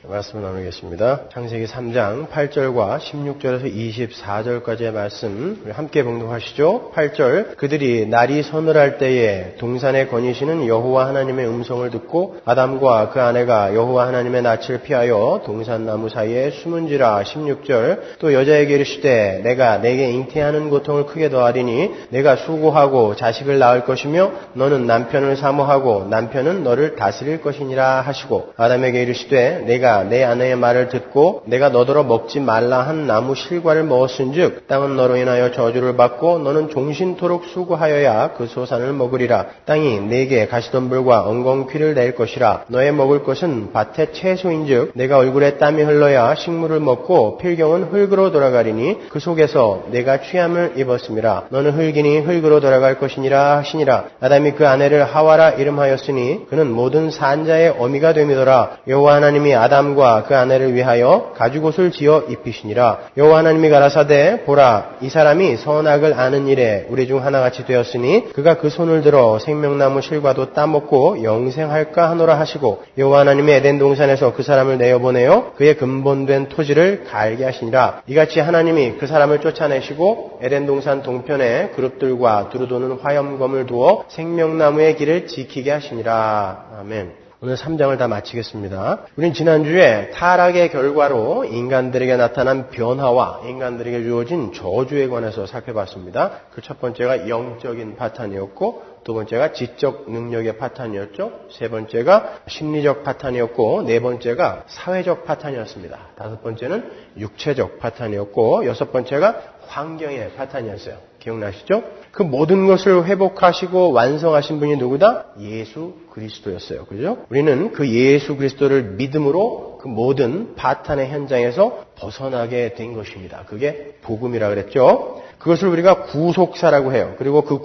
말씀을 나누겠습니다. 창세기 3장 8절과 16절에서 24절까지의 말씀 우리 함께 봉독하시죠. 8절 그들이 날이 서늘할 때에 동산에 거니시는 여호와 하나님의 음성을 듣고 아담과 그 아내가 여호와 하나님의 낯을 피하여 동산나무 사이에 숨은지라. 16절 또 여자에게 이르시되 내가 내게 잉태하는 고통을 크게 더하리니 내가 수고하고 자식을 낳을 것이며 너는 남편을 사모하고 남편은 너를 다스릴 것이니라 하시고 아담에게 이르시되 내가 내 아내의 말을 듣고 내가 너더러 먹지 말라 한 나무 실과를 먹었은즉 땅은 너로 인하여 저주를 받고 너는 종신토록 수고하여야 그 소산을 먹으리라. 땅이 네게 가시덤불과 엉겅퀴를 낼 것이라. 너의 먹을 것은 밭의 채소인즉 내가 얼굴에 땀이 흘러야 식물을 먹고 필경은 흙으로 돌아가리니 그 속에서 내가 취함을 입었음이라. 너는 흙이니 흙으로 돌아갈 것이니라 하시니라. 아담이 그 아내를 하와라 이름하였으니 그는 모든 산자의 어미가 됨이더라. 여호와 하나님이 아담과 그 아내를 위하여 가죽옷을 지어 입히시니라. 여호와 하나님이 가라사대 보라 이 사람이 선악을 아는 일에 우리 중 하나같이 되었으니 그가 그 손을 들어 생명나무 실과도 따먹고 영생할까 하노라 하시고 여호와 하나님이 에덴 동산에서 그 사람을 내어보내어 그의 근본된 토지를 갈게 하시니라. 이같이 하나님이 그 사람을 쫓아내시고 에덴 동산 동편에 그룹들과 두루도는 화염검을 두어 생명나무의 길을 지키게 하시니라. 아멘. 오늘 3장을 다 마치겠습니다. 우린 지난주에 타락의 결과로 인간들에게 나타난 변화와 인간들에게 주어진 저주에 관해서 살펴봤습니다. 그 첫 번째가 영적인 파탄이었고 두 번째가 지적 능력의 파탄이었죠. 세 번째가 심리적 파탄이었고 네 번째가 사회적 파탄이었습니다. 다섯 번째는 육체적 파탄이었고 여섯 번째가 환경의 파탄이었어요. 기억나시죠? 그 모든 것을 회복하시고 완성하신 분이 누구다? 예수 그리스도였어요. 그죠? 우리는 그 예수 그리스도를 믿음으로 그 모든 파탄의 현장에서 벗어나게 된 것입니다. 그게 복음이라 그랬죠. 그것을 우리가 구속사라고 해요. 그리고 그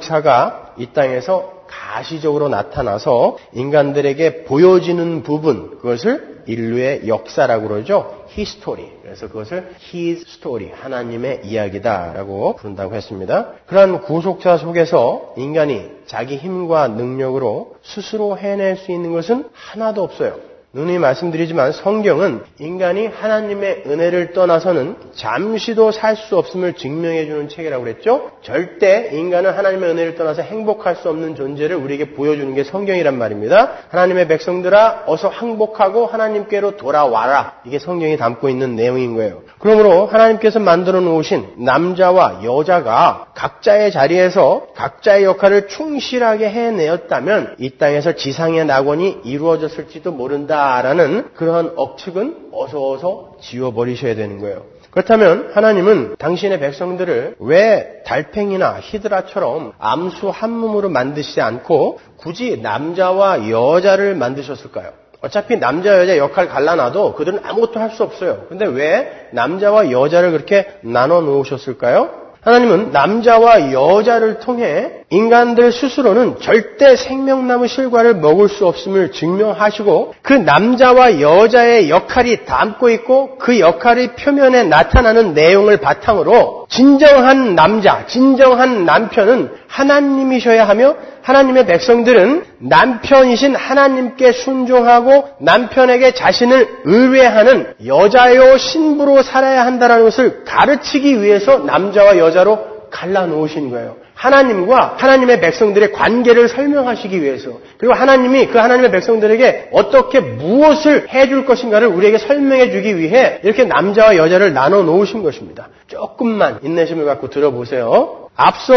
구속사가 이 땅에서 가시적으로 나타나서 인간들에게 보여지는 부분, 그것을 인류의 역사라고 그러죠. 히스토리. 그래서 그것을 His story, 하나님의 이야기다라고 부른다고 했습니다. 그러한 구속사 속에서 인간이 자기 힘과 능력으로 스스로 해낼 수 있는 것은 하나도 없어요. 누누이 말씀드리지만 성경은 인간이 하나님의 은혜를 떠나서는 잠시도 살 수 없음을 증명해 주는 책이라고 그랬죠. 절대 인간은 하나님의 은혜를 떠나서 행복할 수 없는 존재를 우리에게 보여주는 게 성경이란 말입니다. 하나님의 백성들아 어서 항복하고 하나님께로 돌아와라. 이게 성경이 담고 있는 내용인 거예요. 그러므로 하나님께서 만들어 놓으신 남자와 여자가 각자의 자리에서 각자의 역할을 충실하게 해내었다면 이 땅에서 지상의 낙원이 이루어졌을지도 모른다. 라는 그러한 억측은 어서 지워버리셔야 되는 거예요. 그렇다면 하나님은 당신의 백성들을 왜 달팽이나 히드라처럼 암수 한 몸으로 만드시지 않고 굳이 남자와 여자를 만드셨을까요? 어차피 남자 여자 역할 갈라놔도 그들은 아무것도 할 수 없어요. 근데 왜 남자와 여자를 그렇게 나눠 놓으셨을까요? 하나님은 남자와 여자를 통해 인간들 스스로는 절대 생명나무 실과를 먹을 수 없음을 증명하시고 그 남자와 여자의 역할이 담고 있고 그 역할이 표면에 나타나는 내용을 바탕으로 진정한 남자, 진정한 남편은 하나님이셔야 하며 하나님의 백성들은 남편이신 하나님께 순종하고 남편에게 자신을 의뢰하는 여자요 신부로 살아야 한다는 것을 가르치기 위해서 남자와 여자로 갈라놓으신 거예요. 하나님과 하나님의 백성들의 관계를 설명하시기 위해서, 그리고 하나님이 그 하나님의 백성들에게 어떻게 무엇을 해줄 것인가를 우리에게 설명해 주기 위해 이렇게 남자와 여자를 나눠 놓으신 것입니다. 조금만 인내심을 갖고 들어보세요. 앞서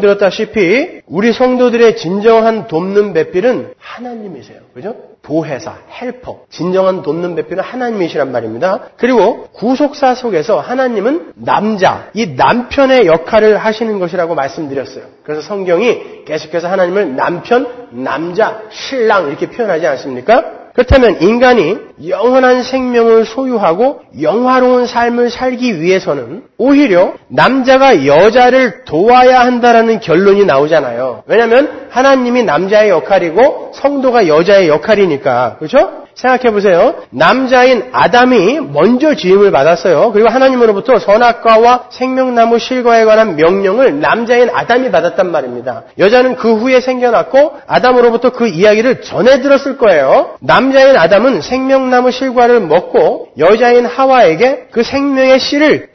설명드렸다시피 우리 성도들의 진정한 돕는 배필은 하나님이세요. 그죠? 보혜사, 헬퍼, 진정한 돕는 배필은 하나님이시란 말입니다. 그리고 구속사 속에서 하나님은 남자, 이 남편의 역할을 하시는 것이라고 말씀드렸어요. 그래서 성경이 계속해서 하나님을 남편, 남자, 신랑 이렇게 표현하지 않습니까? 그렇다면 인간이 영원한 생명을 소유하고 영화로운 삶을 살기 위해서는 오히려 남자가 여자를 도와야 한다라는 결론이 나오잖아요. 왜냐하면 하나님이 남자의 역할이고 성도가 여자의 역할이니까. 그렇죠? 생각해 보세요. 남자인 아담이 먼저 지음을 받았어요. 그리고 하나님으로부터 선악과와 생명나무 실과에 관한 명령을 남자인 아담이 받았단 말입니다. 여자는 그 후에 생겨났고 아담으로부터 그 이야기를 전해 들었을 거예요. 남자인 아담은 생명나무 실과를 먹고 여자인 하와에게 그 생명의 씨를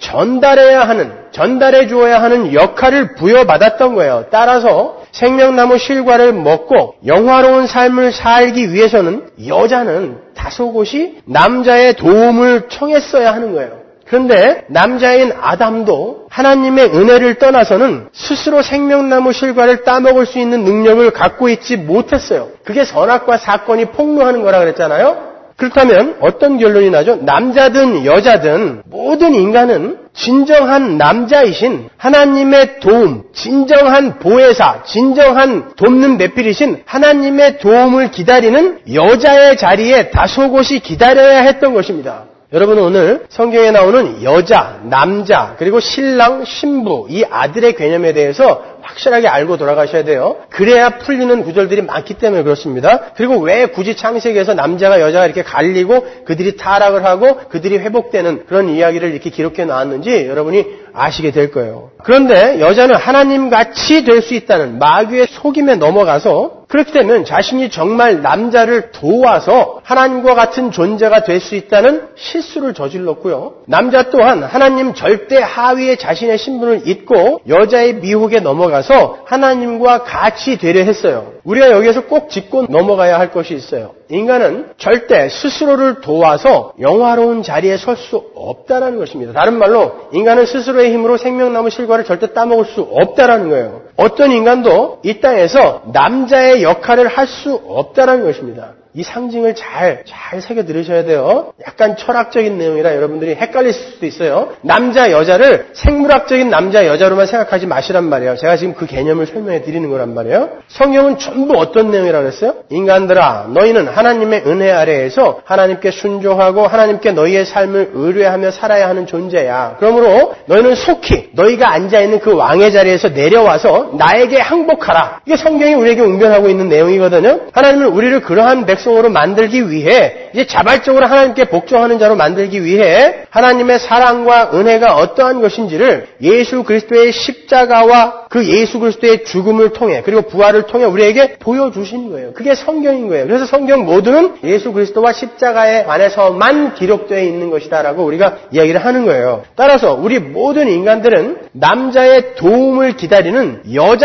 전달해 주어야 하는 역할을 부여받았던 거예요. 따라서 생명나무 실과를 먹고 영화로운 삶을 살기 위해서는 여자는 다소곳이 남자의 도움을 청했어야 하는 거예요. 그런데 남자인 아담도 하나님의 은혜를 떠나서는 스스로 생명나무 실과를 따먹을 수 있는 능력을 갖고 있지 못했어요. 그게 선악과 사건이 폭로하는 거라 그랬잖아요. 그렇다면 어떤 결론이 나죠? 남자든 여자든 모든 인간은 진정한 남자이신 하나님의 도움, 진정한 보혜사, 진정한 돕는 배필이신 하나님의 도움을 기다리는 여자의 자리에 다소곳이 기다려야 했던 것입니다. 여러분 오늘 성경에 나오는 여자, 남자, 그리고 신랑, 신부, 이 아들의 개념에 대해서 확실하게 알고 돌아가셔야 돼요. 그래야 풀리는 구절들이 많기 때문에 그렇습니다. 그리고 왜 굳이 창세기에서 남자가 여자가 이렇게 갈리고 그들이 타락을 하고 그들이 회복되는 그런 이야기를 이렇게 기록해 놨는지 여러분이 아시게 될 거예요. 그런데 여자는 하나님같이 될 수 있다는 마귀의 속임에 넘어가서 그렇게 되면 자신이 정말 남자를 도와서 하나님과 같은 존재가 될 수 있다는 실수를 저질렀고요. 남자 또한 하나님 절대 하위의 자신의 신분을 잊고 여자의 미혹에 넘어가서 하나님과 같이 되려 했어요. 우리가 여기에서 꼭 짚고 넘어가야 할 것이 있어요. 인간은 절대 스스로를 도와서 영화로운 자리에 설 수 없다는 것입니다. 다른 말로 인간은 스스로의 힘으로 생명나무 실과를 절대 따먹을 수 없다는 거예요. 어떤 인간도 이 땅에서 남자의 역할을 할 수 없다는 것입니다. 이 상징을 잘 새겨 들으셔야 돼요. 약간 철학적인 내용이라 여러분들이 헷갈릴 수도 있어요. 남자, 여자를 생물학적인 남자, 여자로만 생각하지 마시란 말이에요. 제가 지금 그 개념을 설명해 드리는 거란 말이에요. 성경은 전부 어떤 내용이라고 했어요? 인간들아, 너희는 하나님의 은혜 아래에서 하나님께 순종하고 하나님께 너희의 삶을 의뢰하며 살아야 하는 존재야. 그러므로 너희는 속히 너희가 앉아있는 그 왕의 자리에서 내려와서 나에게 항복하라. 이게 성경이 우리에게 응변하고 있는 내용이거든요. 하나님은 우리를 그러한 백성으로 만들기 위해 이제 자발적으로 하나님께 복종하는 자로 만들기 위해 하나님의 사랑과 은혜가 어떠한 것인지를 예수 그리스도의 십자가와 그 예수 그리스도의 죽음을 통해 그리고 부활을 통해 우리에게 보여주신 거예요. 그게 성경인 거예요. 그래서 성경 모두는 예수 그리스도와 십자가에 관해서만 기록되어 있는 것이다라고 우리가 이야기를 하는 거예요. 따라서 우리 모든 인간들은 남자의 도움을 기다리는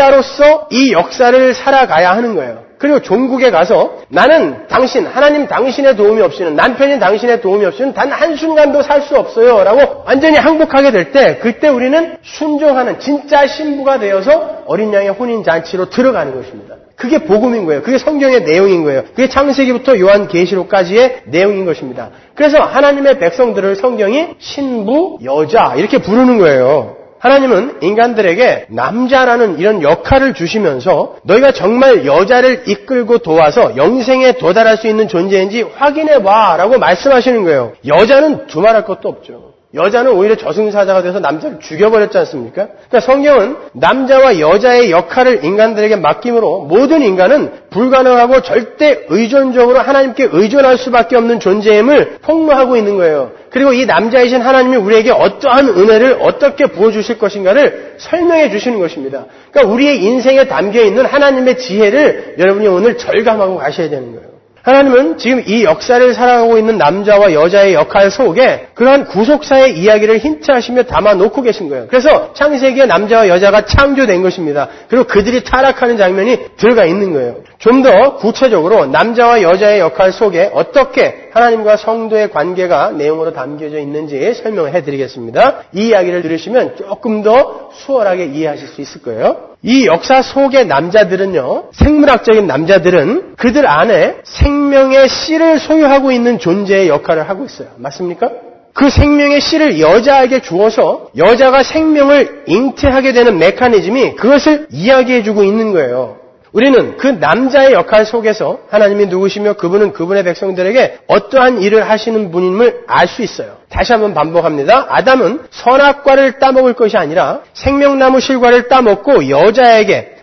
여자로서 이 역사를 살아가야 하는 거예요. 그리고 종국에 가서 나는 하나님 당신의 도움이 없이는 남편이 당신의 도움이 없이는 단 한순간도 살 수 없어요 라고 완전히 항복하게 될 때 그때 우리는 순종하는 진짜 신부가 되어서 어린 양의 혼인잔치로 들어가는 것입니다. 그게 복음인 거예요. 그게 성경의 내용인 거예요. 그게 창세기부터 요한계시록까지의 내용인 것입니다. 그래서 하나님의 백성들을 성경이 신부, 여자 이렇게 부르는 거예요. 하나님은 인간들에게 남자라는 이런 역할을 주시면서 너희가 정말 여자를 이끌고 도와서 영생에 도달할 수 있는 존재인지 확인해봐 라고 말씀하시는 거예요. 여자는 두말할 것도 없죠. 여자는 오히려 저승사자가 돼서 남자를 죽여버렸지 않습니까? 그러니까 성경은 남자와 여자의 역할을 인간들에게 맡김으로 모든 인간은 불가능하고 절대 의존적으로 하나님께 의존할 수밖에 없는 존재임을 폭로하고 있는 거예요. 그리고 이 남자이신 하나님이 우리에게 어떠한 은혜를 어떻게 부어주실 것인가를 설명해 주시는 것입니다. 그러니까 우리의 인생에 담겨있는 하나님의 지혜를 여러분이 오늘 절감하고 가셔야 되는 거예요. 하나님은 지금 이 역사를 살아가고 있는 남자와 여자의 역할 속에 그러한 구속사의 이야기를 힌트하시며 담아놓고 계신 거예요. 그래서 창세기에 남자와 여자가 창조된 것입니다. 그리고 그들이 타락하는 장면이 들어가 있는 거예요. 좀 더 구체적으로 남자와 여자의 역할 속에 어떻게 하나님과 성도의 관계가 내용으로 담겨져 있는지 설명을 해드리겠습니다. 이 이야기를 들으시면 조금 더 수월하게 이해하실 수 있을 거예요. 이 역사 속의 남자들은요, 생물학적인 남자들은 그들 안에 생명의 씨를 소유하고 있는 존재의 역할을 하고 있어요. 맞습니까? 그 생명의 씨를 여자에게 주어서 여자가 생명을 잉태하게 되는 메커니즘이 그것을 이야기해주고 있는 거예요. 우리는 그 남자의 역할 속에서 하나님이 누구시며 그분은 그분의 백성들에게 어떠한 일을 하시는 분임을 알 수 있어요. 다시 한번 반복합니다. 아담은 선악과를 따먹을 것이 아니라 생명나무 실과를 따먹고 여자에게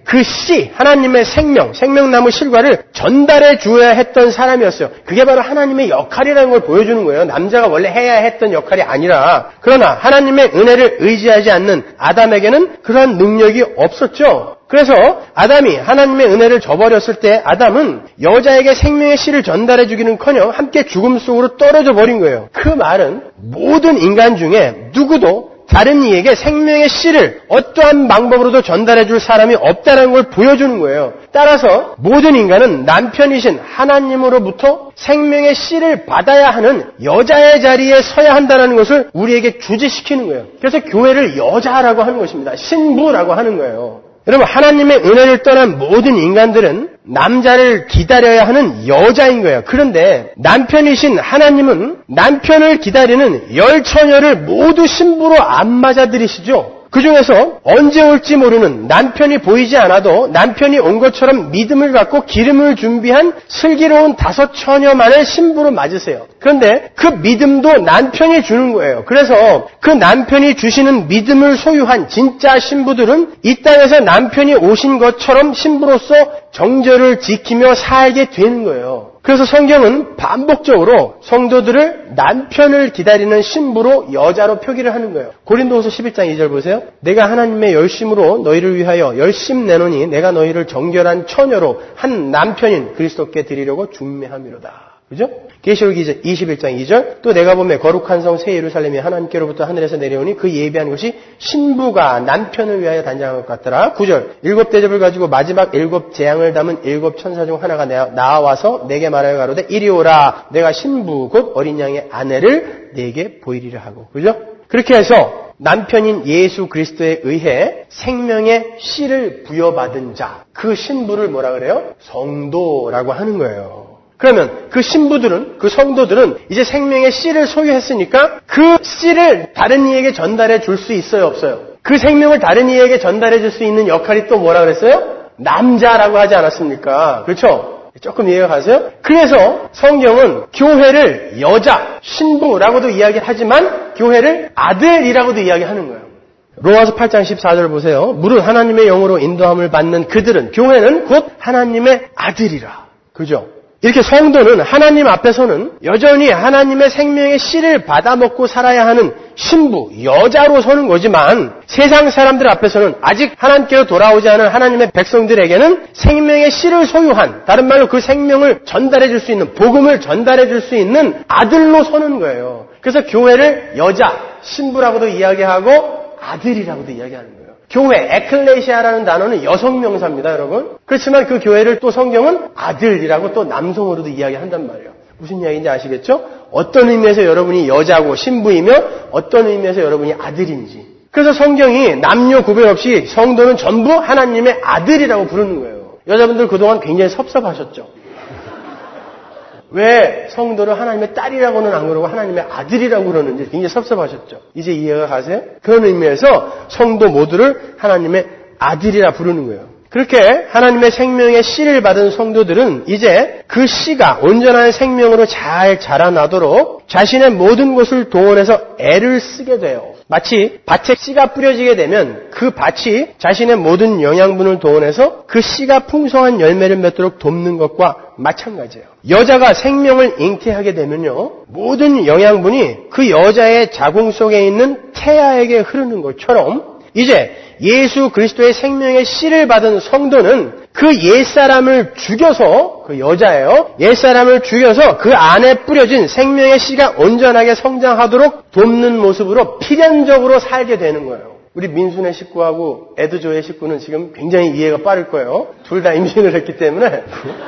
그 씨, 하나님의 생명나무 실과를 전달해 주어야 했던 사람이었어요. 그게 바로 하나님의 역할이라는 걸 보여주는 거예요. 남자가 원래 해야 했던 역할이 아니라. 그러나 하나님의 은혜를 의지하지 않는 아담에게는 그러한 능력이 없었죠. 그래서 아담이 하나님의 은혜를 저버렸을 때 아담은 여자에게 생명의 씨를 전달해 주기는커녕 함께 죽음 속으로 떨어져 버린 거예요. 그 말은 모든 인간 중에 누구도 다른 이에게 생명의 씨를 어떠한 방법으로도 전달해 줄 사람이 없다는 걸 보여주는 거예요. 따라서 모든 인간은 남편이신 하나님으로부터 생명의 씨를 받아야 하는 여자의 자리에 서야 한다는 것을 우리에게 주지시키는 거예요. 그래서 교회를 여자라고 하는 것입니다. 신부라고 하는 거예요. 여러분, 하나님의 은혜를 떠난 모든 인간들은 남자를 기다려야 하는 여자인 거예요. 그런데 남편이신 하나님은 남편을 기다리는 열 처녀를 모두 신부로 안 맞아들이시죠. 그 중에서 언제 올지 모르는 남편이 보이지 않아도 남편이 온 것처럼 믿음을 갖고 기름을 준비한 슬기로운 5 처녀만을 신부로 맞으세요. 그런데 그 믿음도 남편이 주는 거예요. 그래서 그 남편이 주시는 믿음을 소유한 진짜 신부들은 이 땅에서 남편이 오신 것처럼 신부로서 정절을 지키며 살게 되는 거예요. 그래서 성경은 반복적으로 성도들을 남편을 기다리는 신부로 여자로 표기를 하는 거예요. 고린도후서 11장 2절 보세요. 내가 하나님의 열심으로 너희를 위하여 열심 내노니 내가 너희를 정결한 처녀로 한 남편인 그리스도께 드리려고 중매함이로다. 그죠? 계시록 21장 2절 또 내가 보매 거룩한 성 새 예루살렘이 하나님께로부터 하늘에서 내려오니 그 예비한 것이 신부가 남편을 위하여 단장한 것 같더라. 9절 7 대접을 가지고 마지막 7 재앙을 담은 7 천사 중 하나가 나와서 내게 말하여 가로되 이리 오라 내가 신부 곧 어린 양의 아내를 내게 보이리라 하고. 그죠? 그렇게 해서 남편인 예수 그리스도에 의해 생명의 씨를 부여받은 자, 그 신부를 뭐라 그래요? 성도라고 하는 거예요. 그러면 그 신부들은, 그 성도들은 이제 생명의 씨를 소유했으니까 그 씨를 다른 이에게 전달해 줄 수 있어요, 없어요? 그 생명을 다른 이에게 전달해 줄 수 있는 역할이 또 뭐라 그랬어요? 남자라고 하지 않았습니까? 그렇죠? 조금 이해가 가세요? 그래서 성경은 교회를 여자, 신부라고도 이야기하지만 교회를 아들이라고도 이야기하는 거예요. 로마서 8장 14절 보세요. 무릇 하나님의 영으로 인도함을 받는 그들은, 교회는 곧 하나님의 아들이라. 그죠? 이렇게 성도는 하나님 앞에서는 여전히 하나님의 생명의 씨를 받아먹고 살아야 하는 신부, 여자로 서는 거지만 세상 사람들 앞에서는 아직 하나님께로 돌아오지 않은 하나님의 백성들에게는 생명의 씨를 소유한, 다른 말로 그 생명을 전달해 줄 수 있는, 복음을 전달해 줄 수 있는 아들로 서는 거예요. 그래서 교회를 여자, 신부라고도 이야기하고 아들이라고도 이야기하는 거예요. 교회, 에클레시아라는 단어는 여성 명사입니다, 여러분. 그렇지만 그 교회를 또 성경은 아들이라고 또 남성으로도 이야기한단 말이에요. 무슨 이야기인지 아시겠죠? 어떤 의미에서 여러분이 여자고 신부이며 어떤 의미에서 여러분이 아들인지. 그래서 성경이 남녀 구별 없이 성도는 전부 하나님의 아들이라고 부르는 거예요. 여자분들 그동안 굉장히 섭섭하셨죠? 왜 성도를 하나님의 딸이라고는 안 그러고 하나님의 아들이라고 그러는지 굉장히 섭섭하셨죠. 이제 이해가 가세요? 그런 의미에서 성도 모두를 하나님의 아들이라 부르는 거예요. 그렇게 하나님의 생명의 씨를 받은 성도들은 이제 그 씨가 온전한 생명으로 잘 자라나도록 자신의 모든 것을 동원해서 애를 쓰게 돼요. 마치 밭에 씨가 뿌려지게 되면 그 밭이 자신의 모든 영양분을 동원해서 그 씨가 풍성한 열매를 맺도록 돕는 것과 마찬가지예요. 여자가 생명을 잉태하게 되면요, 모든 영양분이 그 여자의 자궁 속에 있는 태아에게 흐르는 것처럼 이제 예수 그리스도의 생명의 씨를 받은 성도는 그 옛사람을 죽여서, 그 여자예요, 옛사람을 죽여서 그 안에 뿌려진 생명의 씨가 온전하게 성장하도록 돕는 모습으로 필연적으로 살게 되는 거예요. 우리 민순의 식구하고 에드조의 식구는 지금 굉장히 이해가 빠를 거예요. 둘 다 임신을 했기 때문에.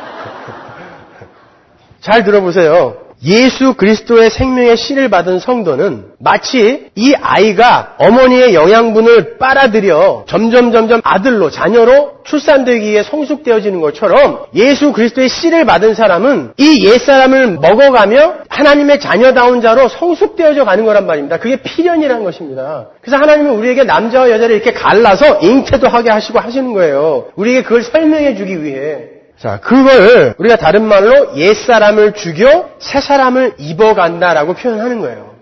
잘 들어보세요. 예수 그리스도의 생명의 씨를 받은 성도는 마치 이 아이가 어머니의 영양분을 빨아들여 점점 아들로, 자녀로 출산되기 위해 성숙되어지는 것처럼 예수 그리스도의 씨를 받은 사람은 이 옛사람을 먹어가며 하나님의 자녀다운 자로 성숙되어져 가는 거란 말입니다. 그게 필연이라는 것입니다. 그래서 하나님은 우리에게 남자와 여자를 이렇게 갈라서 잉태도 하게 하시고 하시는 거예요. 우리에게 그걸 설명해 주기 위해. 자, 그걸 우리가 다른 말로 옛사람을 죽여 새사람을 입어간다라고 표현하는 거예요.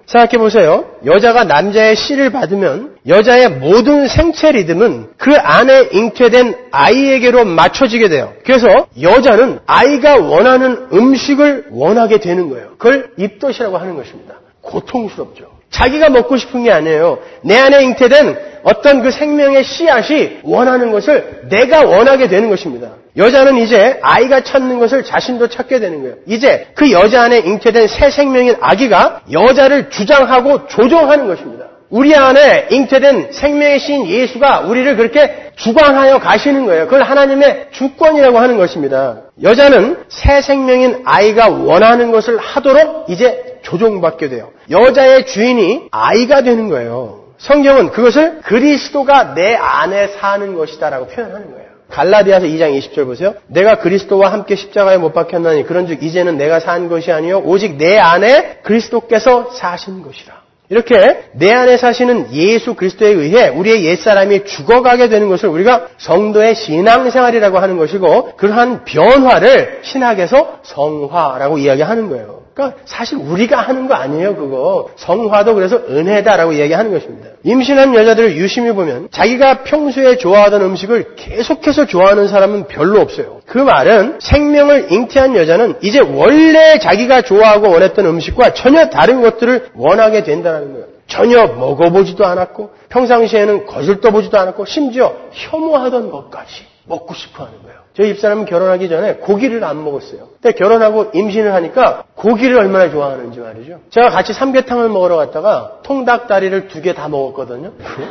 생각해 보세요. 여자가 남자의 씨를 받으면 여자의 모든 생체 리듬은 그 안에 잉태된 아이에게로 맞춰지게 돼요. 그래서 여자는 아이가 원하는 음식을 원하게 되는 거예요. 그걸 입덧이라고 하는 것입니다. 고통스럽죠. 자기가 먹고 싶은 게 아니에요. 내 안에 잉태된 어떤 그 생명의 씨앗이 원하는 것을 내가 원하게 되는 것입니다. 여자는 이제 아이가 찾는 것을 자신도 찾게 되는 거예요. 이제 그 여자 안에 잉태된 새 생명인 아기가 여자를 주장하고 조종하는 것입니다. 우리 안에 잉태된 생명의 씨인 예수가 우리를 그렇게 주관하여 가시는 거예요. 그걸 하나님의 주권이라고 하는 것입니다. 여자는 새 생명인 아이가 원하는 것을 하도록 이제 조종받게 돼요. 여자의 주인이 아이가 되는 거예요. 성경은 그것을 그리스도가 내 안에 사는 것이다라고 표현하는 거예요. 갈라디아서 2장 20절 보세요. 내가 그리스도와 함께 십자가에 못 박혔나니 그런즉 이제는 내가 산 것이 아니요 오직 내 안에 그리스도께서 사신 것이라. 이렇게 내 안에 사시는 예수 그리스도에 의해 우리의 옛사람이 죽어가게 되는 것을 우리가 성도의 신앙생활이라고 하는 것이고, 그러한 변화를 신학에서 성화라고 이야기하는 거예요. 그러니까 사실 우리가 하는 거 아니에요, 그거. 성화도 그래서 은혜다라고 이야기하는 것입니다. 임신한 여자들을 유심히 보면 자기가 평소에 좋아하던 음식을 계속해서 좋아하는 사람은 별로 없어요. 그 말은 생명을 잉태한 여자는 이제 원래 자기가 좋아하고 원했던 음식과 전혀 다른 것들을 원하게 된다는 거예요. 전혀 먹어보지도 않았고 평상시에는 거들떠보지도 않았고 심지어 혐오하던 것까지 먹고 싶어하는 거예요. 저희 집사람은 결혼하기 전에 고기를 안 먹었어요. 근데 결혼하고 임신을 하니까 고기를 얼마나 좋아하는지 말이죠. 제가 같이 삼계탕을 먹으러 갔다가 통닭다리를 2개 다 먹었거든요.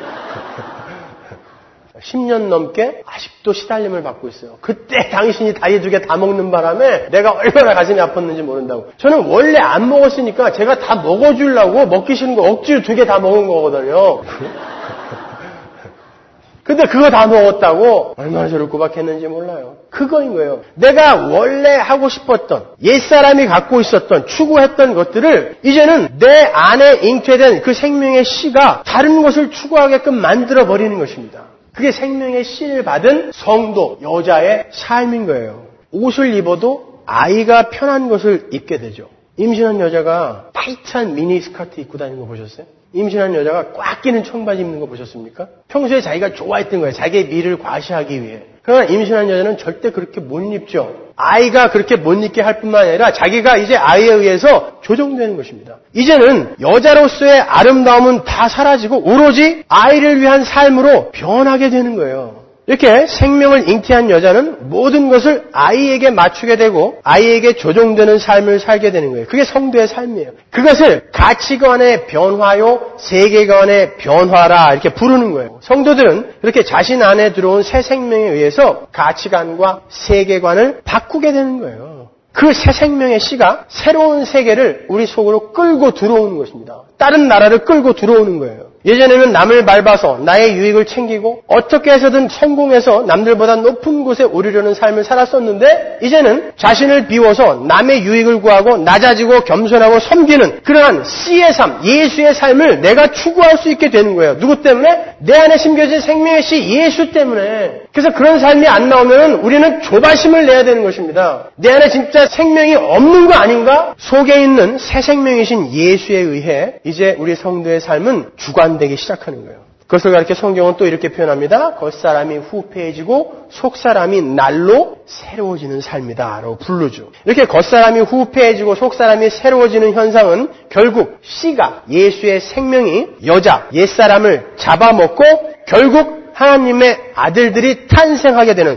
10년 넘게 아직도 시달림을 받고 있어요. 그때 당신이 다리 2개 다 먹는 바람에 내가 얼마나 가슴이 아팠는지 모른다고. 저는 원래 안 먹었으니까 제가 다 먹어주려고 먹기 싫은 거 억지로 2개 다 먹은 거거든요. 근데 그거 다 먹었다고 얼마나 저를 구박했는지 몰라요. 그거인 거예요. 내가 원래 하고 싶었던, 옛사람이 갖고 있었던, 추구했던 것들을 이제는 내 안에 잉태된 그 생명의 씨가 다른 것을 추구하게끔 만들어버리는 것입니다. 그게 생명의 씨를 받은 성도, 여자의 삶인 거예요. 옷을 입어도 아이가 편한 것을 입게 되죠. 임신한 여자가 타이트한 미니스커트 입고 다니는 거 보셨어요? 임신한 여자가 꽉 끼는 청바지 입는 거 보셨습니까? 평소에 자기가 좋아했던 거예요. 자기의 미를 과시하기 위해. 그러나 임신한 여자는 절대 그렇게 못 입죠. 아이가 그렇게 못 입게 할 뿐만 아니라 자기가 이제 아이에 의해서 조정되는 것입니다. 이제는 여자로서의 아름다움은 다 사라지고 오로지 아이를 위한 삶으로 변하게 되는 거예요. 이렇게 생명을 잉태한 여자는 모든 것을 아이에게 맞추게 되고 아이에게 조종되는 삶을 살게 되는 거예요. 그게 성도의 삶이에요. 그것을 가치관의 변화요, 세계관의 변화라 이렇게 부르는 거예요. 성도들은 이렇게 자신 안에 들어온 새 생명에 의해서 가치관과 세계관을 바꾸게 되는 거예요. 그 새 생명의 씨가 새로운 세계를 우리 속으로 끌고 들어오는 것입니다. 다른 나라를 끌고 들어오는 거예요. 예전에는 남을 밟아서 나의 유익을 챙기고 어떻게 해서든 성공해서 남들보다 높은 곳에 오르려는 삶을 살았었는데 이제는 자신을 비워서 남의 유익을 구하고 낮아지고 겸손하고 섬기는 그러한 씨의 삶, 예수의 삶을 내가 추구할 수 있게 되는 거예요. 누구 때문에? 내 안에 심겨진 생명의 씨 예수 때문에. 그래서 그런 삶이 안 나오면 우리는 조바심을 내야 되는 것입니다. 내 안에 진짜 생명이 없는 거 아닌가? 속에 있는 새 생명이신 예수에 의해 이제 우리 성도의 삶은 주관되기 시작하는 거예요. 그것을 가르쳐 성경은 또 이렇게 표현합니다. 겉사람이 후패해지고 속사람이 날로 새로워지는 삶이다 라고 부르죠. 이렇게 겉사람이 후패해지고 속사람이 새로워지는 현상은 결국 씨가 예수의 생명이 여자, 옛사람을 잡아먹고 결국 하나님의 아들들이 탄생하게 되는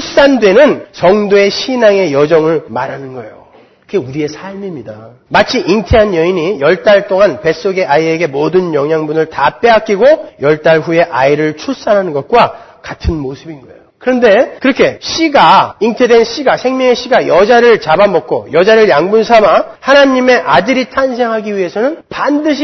출산되는 성도의 신앙의 여정을 말하는 거예요. 그게 우리의 삶입니다. 마치 잉태한 여인이 10달 동안 뱃속의 아이에게 모든 영양분을 다 빼앗기고 10달 후에 아이를 출산하는 것과 같은 모습인 거예요. 그런데 그렇게 씨가, 잉태된 씨가, 생명의 씨가 여자를 잡아먹고 여자를 양분 삼아 하나님의 아들이 탄생하기 위해서는 반드시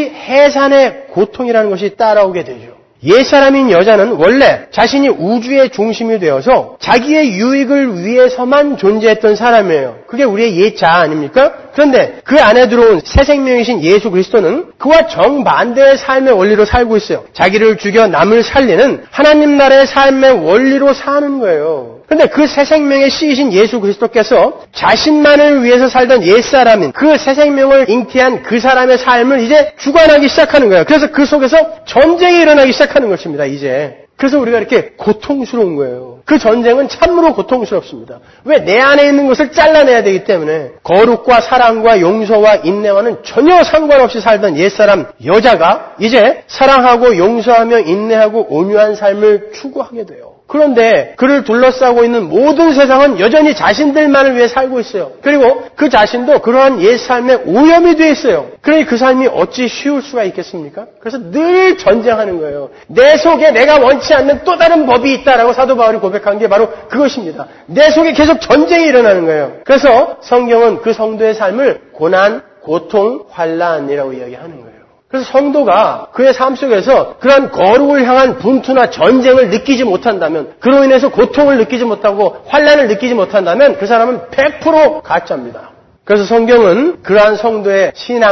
해산의 고통이라는 것이 따라오게 되죠. 옛사람인 여자는 원래 자신이 우주의 중심이 되어서 자기의 유익을 위해서만 존재했던 사람이에요. 그게 우리의 옛자 아닙니까? 그런데 그 안에 들어온 새 생명이신 예수 그리스도는 그와 정반대의 삶의 원리로 살고 있어요. 자기를 죽여 남을 살리는 하나님 나라의 삶의 원리로 사는 거예요. 그런데 그 새 생명의 씨이신 예수 그리스도께서 자신만을 위해서 살던 옛사람인 그 새 생명을 잉태한 그 사람의 삶을 이제 주관하기 시작하는 거예요. 그래서 그 속에서 전쟁이 일어나기 시작하는 것입니다. 이제. 그래서 우리가 이렇게 고통스러운 거예요. 그 전쟁은 참으로 고통스럽습니다. 왜? 내 안에 있는 것을 잘라내야 되기 때문에 거룩과 사랑과 용서와 인내와는 전혀 상관없이 살던 옛사람 여자가 이제 사랑하고 용서하며 인내하고 온유한 삶을 추구하게 돼요. 그런데 그를 둘러싸고 있는 모든 세상은 여전히 자신들만을 위해 살고 있어요. 그리고 그 자신도 그러한 옛 삶에 오염이 되어 있어요. 그러니 그 삶이 어찌 쉬울 수가 있겠습니까? 그래서 늘 전쟁하는 거예요. 내 속에 내가 원치 않는 또 다른 법이 있다라고 사도 바울이 고백한 게 바로 그것입니다. 내 속에 계속 전쟁이 일어나는 거예요. 그래서 성경은 그 성도의 삶을 고난, 고통, 환난이라고 이야기하는 거예요. 그래서 성도가 그의 삶 속에서 그러한 거룩을 향한 분투나 전쟁을 느끼지 못한다면, 그로 인해서 고통을 느끼지 못하고 환난을 느끼지 못한다면 그 사람은 100% 가짜입니다. 그래서 성경은 그러한 성도의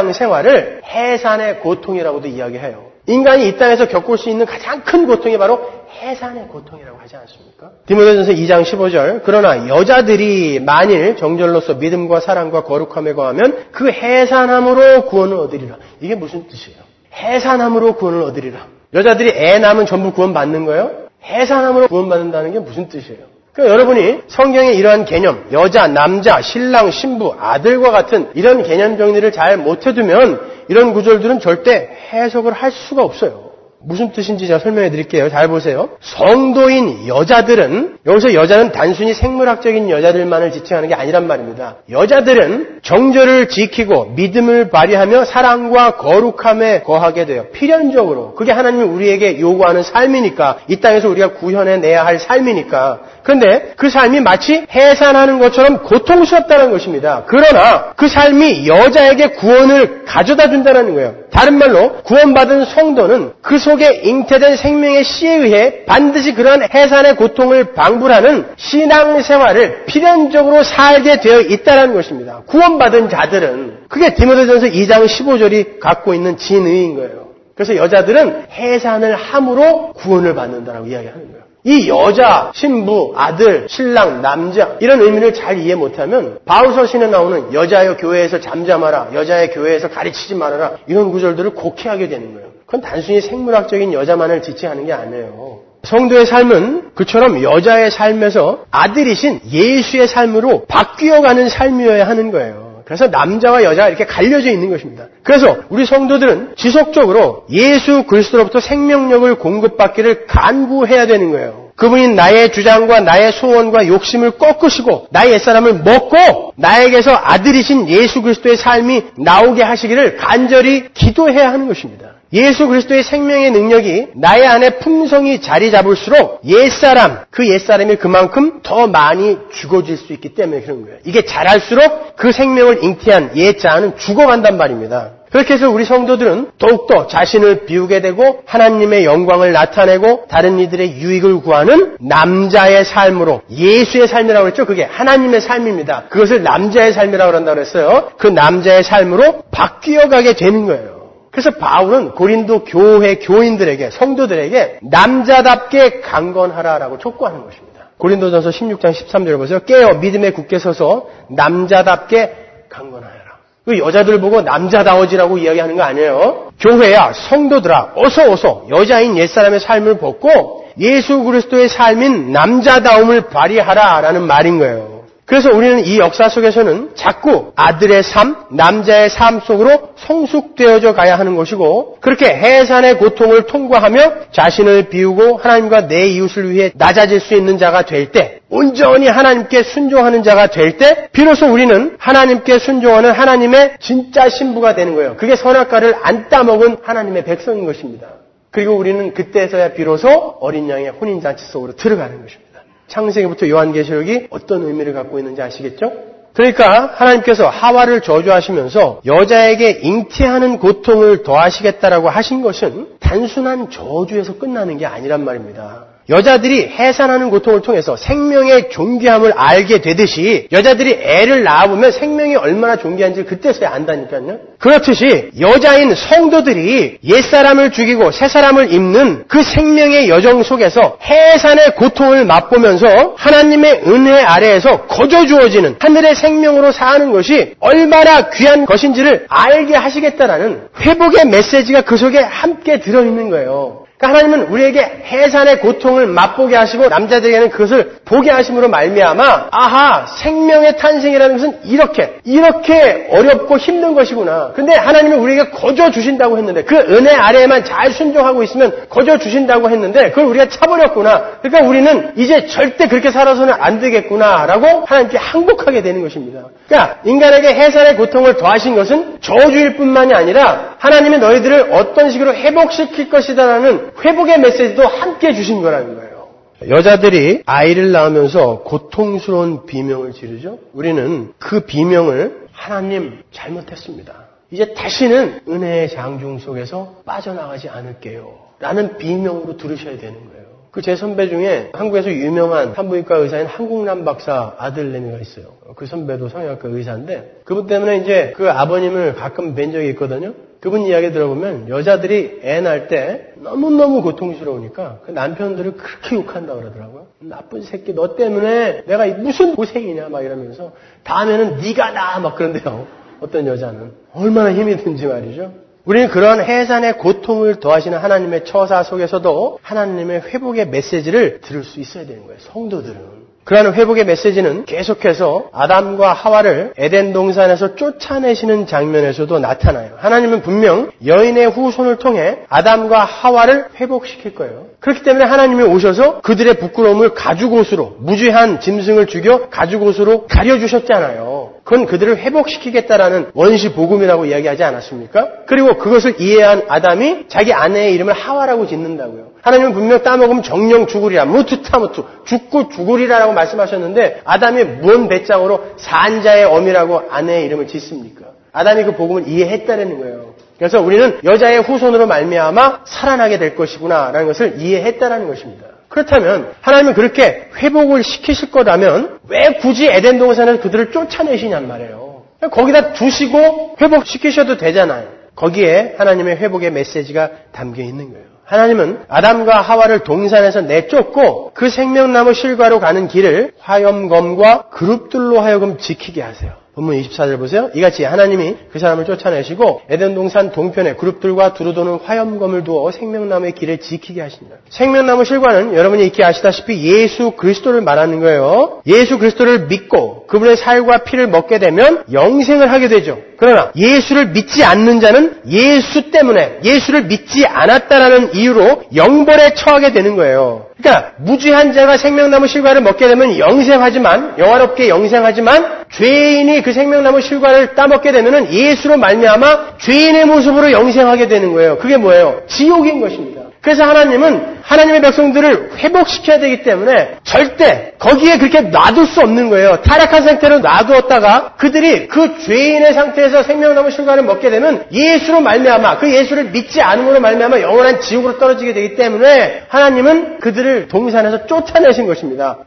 신앙생활을 해산의 고통이라고도 이야기해요. 인간이 이 땅에서 겪을 수 있는 가장 큰 고통이 바로 해산의 고통이라고 하지 않습니까? 디모데전서 2장 15절 그러나 여자들이 만일 정절로서 믿음과 사랑과 거룩함에 거하면 그 해산함으로 구원을 얻으리라. 이게 무슨 뜻이에요? 해산함으로 구원을 얻으리라. 여자들이 애 낳으면 전부 구원받는 거예요? 해산함으로 구원받는다는 게 무슨 뜻이에요? 그러니까 여러분이 성경의 이러한 개념, 여자, 남자, 신랑, 신부, 아들과 같은 이런 개념 정리를 잘 못해두면 이런 구절들은 절대 해석을 할 수가 없어요. 무슨 뜻인지 제가 설명해 드릴게요. 잘 보세요. 성도인 여자들은, 여기서 여자는 단순히 생물학적인 여자들만을 지칭하는 게 아니란 말입니다. 여자들은 정절을 지키고 믿음을 발휘하며 사랑과 거룩함에 거하게 돼요. 필연적으로. 그게 하나님이 우리에게 요구하는 삶이니까, 이 땅에서 우리가 구현해내야 할 삶이니까. 그런데 그 삶이 마치 해산하는 것처럼 고통스럽다는 것입니다. 그러나 그 삶이 여자에게 구원을 가져다 준다는 거예요. 다른 말로 구원받은 성도는 그 속에 잉태된 생명의 씨에 의해 반드시 그러한 해산의 고통을 방불하는 신앙생활을 필연적으로 살게 되어 있다는 것입니다. 구원받은 자들은 그게 디모데전서 2장 15절이 갖고 있는 진의인 거예요. 그래서 여자들은 해산을 함으로 구원을 받는다라고 이야기하는 거예요. 이 여자, 신부, 아들, 신랑, 남자 이런 의미를 잘 이해 못하면 바울서신에 나오는 여자여 교회에서 잠잠하라, 여자의 교회에서 가르치지 말아라 이런 구절들을 곡해하게 되는 거예요. 그건 단순히 생물학적인 여자만을 지칭하는 게 아니에요. 성도의 삶은 그처럼 여자의 삶에서 아들이신 예수의 삶으로 바뀌어가는 삶이어야 하는 거예요. 그래서 남자와 여자가 이렇게 갈려져 있는 것입니다. 그래서 우리 성도들은 지속적으로 예수 그리스도로부터 생명력을 공급받기를 간구해야 되는 거예요. 그분이 나의 주장과 나의 소원과 욕심을 꺾으시고 나의 옛사람을 먹고 나에게서 아들이신 예수 그리스도의 삶이 나오게 하시기를 간절히 기도해야 하는 것입니다. 예수 그리스도의 생명의 능력이 나의 안에 풍성히 자리 잡을수록 옛사람, 그 옛사람이 그만큼 더 많이 죽어질 수 있기 때문에 그런 거예요. 이게 자랄수록 그 생명을 잉태한 옛자는 죽어간단 말입니다. 그렇게 해서 우리 성도들은 더욱더 자신을 비우게 되고 하나님의 영광을 나타내고 다른 이들의 유익을 구하는 남자의 삶으로, 예수의 삶이라고 했죠. 그게 하나님의 삶입니다. 그것을 남자의 삶이라고 한다고 했어요. 그 남자의 삶으로 바뀌어가게 되는 거예요. 그래서 바울은 고린도 교회 교인들에게, 성도들에게 남자답게 강건하라라고 촉구하는 것입니다. 고린도전서 16장 13절 보세요. 깨어 믿음에 굳게 서서 남자답게 강건하여라. 그 여자들 보고 남자다워지라고 이야기하는 거 아니에요. 교회야, 성도들아, 어서 여자인 옛사람의 삶을 벗고 예수 그리스도의 삶인 남자다움을 발휘하라라는 말인 거예요. 그래서 우리는 이 역사 속에서는 자꾸 아들의 삶, 남자의 삶 속으로 성숙되어져 가야 하는 것이고, 그렇게 해산의 고통을 통과하며 자신을 비우고 하나님과 내 이웃을 위해 낮아질 수 있는 자가 될 때, 온전히 하나님께 순종하는 자가 될 때, 비로소 우리는 하나님께 순종하는 하나님의 진짜 신부가 되는 거예요. 그게 선악과를 안 따먹은 하나님의 백성인 것입니다. 그리고 우리는 그때서야 비로소 어린 양의 혼인잔치 속으로 들어가는 것입니다. 창세기부터 요한계시록이 어떤 의미를 갖고 있는지 아시겠죠? 그러니까 하나님께서 하와를 저주하시면서 여자에게 잉태하는 고통을 더하시겠다라고 하신 것은 단순한 저주에서 끝나는 게 아니란 말입니다. 여자들이 해산하는 고통을 통해서 생명의 존귀함을 알게 되듯이 여자들이 애를 낳아보면 생명이 얼마나 존귀한지 그때서야 안다니까요. 그렇듯이 여자인 성도들이 옛사람을 죽이고 새사람을 입는 그 생명의 여정 속에서 해산의 고통을 맛보면서 하나님의 은혜 아래에서 거저 주어지는 하늘의 생명으로 사는 것이 얼마나 귀한 것인지를 알게 하시겠다라는 회복의 메시지가 그 속에 함께 들어있는 거예요. 그러니까 하나님은 우리에게 해산의 고통을 맛보게 하시고 남자들에게는 그것을 보게 하심으로 말미암아 아하 생명의 탄생이라는 것은 이렇게 어렵고 힘든 것이구나. 근데 하나님은 우리에게 거저 주신다고 했는데 그 은혜 아래에만 잘 순종하고 있으면 거저 주신다고 했는데 그걸 우리가 차버렸구나. 그러니까 우리는 이제 절대 그렇게 살아서는 안 되겠구나라고 하나님께 항복하게 되는 것입니다. 그러니까 인간에게 해산의 고통을 더하신 것은 저주일 뿐만이 아니라 하나님이 너희들을 어떤 식으로 회복시킬 것이다라는 회복의 메시지도 함께 주신 거라는 거예요. 여자들이 아이를 낳으면서 고통스러운 비명을 지르죠. 우리는 그 비명을 하나님 잘못했습니다. 이제 다시는 은혜의 장중 속에서 빠져나가지 않을게요. 라는 비명으로 들으셔야 되는 거예요. 그 제 선배 중에 한국에서 유명한 산부인과 의사인 한국남 박사 아들내미가 있어요. 그 선배도 성형외과 의사인데 그분 때문에 이제 그 아버님을 가끔 뵌 적이 있거든요. 그분 이야기 들어보면 여자들이 애 낳을 때 너무너무 고통스러우니까 그 남편들을 그렇게 욕한다고 그러더라고요. 나쁜 새끼 너 때문에 내가 무슨 고생이냐 막 이러면서 다음에는 네가 나 막 그런데요. 어떤 여자는 얼마나 힘이 든지 말이죠. 우리는 그러한 해산의 고통을 더하시는 하나님의 처사 속에서도 하나님의 회복의 메시지를 들을 수 있어야 되는 거예요. 성도들은. 그러한 회복의 메시지는 계속해서 아담과 하와를 에덴 동산에서 쫓아내시는 장면에서도 나타나요. 하나님은 분명 여인의 후손을 통해 아담과 하와를 회복시킬 거예요. 그렇기 때문에 하나님이 오셔서 그들의 부끄러움을 가죽옷으로 무죄한 짐승을 죽여 가죽옷으로 가려주셨잖아요. 그건 그들을 회복시키겠다라는 원시 복음이라고 이야기하지 않았습니까? 그리고 그것을 이해한 아담이 자기 아내의 이름을 하와라고 짓는다고요. 하나님은 분명 따먹으면 정령 죽으리라. 무투타무투. 죽고 죽으리라라고 말씀하셨는데 아담이 뭔 배짱으로 산자의 어미라고 아내의 이름을 짓습니까? 아담이 그 복음을 이해했다는 거예요. 그래서 우리는 여자의 후손으로 말미암아 살아나게 될 것이구나라는 것을 이해했다는 것입니다. 그렇다면 하나님은 그렇게 회복을 시키실 거라면 왜 굳이 에덴 동산에서 그들을 쫓아내시냔 말이에요. 거기다 두시고 회복시키셔도 되잖아요. 거기에 하나님의 회복의 메시지가 담겨 있는 거예요. 하나님은 아담과 하와를 동산에서 내쫓고 그 생명나무 실과로 가는 길을 화염검과 그룹들로 하여금 지키게 하세요. 본문 24절 보세요. 이같이 하나님이 그 사람을 쫓아내시고 에덴 동산 동편에 그룹들과 두루도는 화염검을 두어 생명나무의 길을 지키게 하십니다. 생명나무 실과는 여러분이 익히 아시다시피 예수 그리스도를 말하는 거예요. 예수 그리스도를 믿고 그분의 살과 피를 먹게 되면 영생을 하게 되죠. 그러나 예수를 믿지 않는 자는 예수 때문에 예수를 믿지 않았다라는 이유로 영벌에 처하게 되는 거예요. 그러니까 무죄한 자가 생명나무 실과를 먹게 되면 영생하지만 영화롭게 영생하지만 죄인이 그 생명나무 실과를 따먹게 되면 예수로 말미암아 죄인의 모습으로 영생하게 되는 거예요. 그게 뭐예요? 지옥인 것입니다. 그래서 하나님은 하나님의 백성들을 회복시켜야 되기 때문에 절대 거기에 그렇게 놔둘 수 없는 거예요. 타락한 상태로 놔두었다가 그들이 그 죄인의 상태에서 생명나무 실과를 먹게 되면 예수로 말미암아 그 예수를 믿지 않음으로 말미암아 영원한 지옥으로 떨어지게 되기 때문에 하나님은 그들을 동산에서 쫓아내신 것입니다.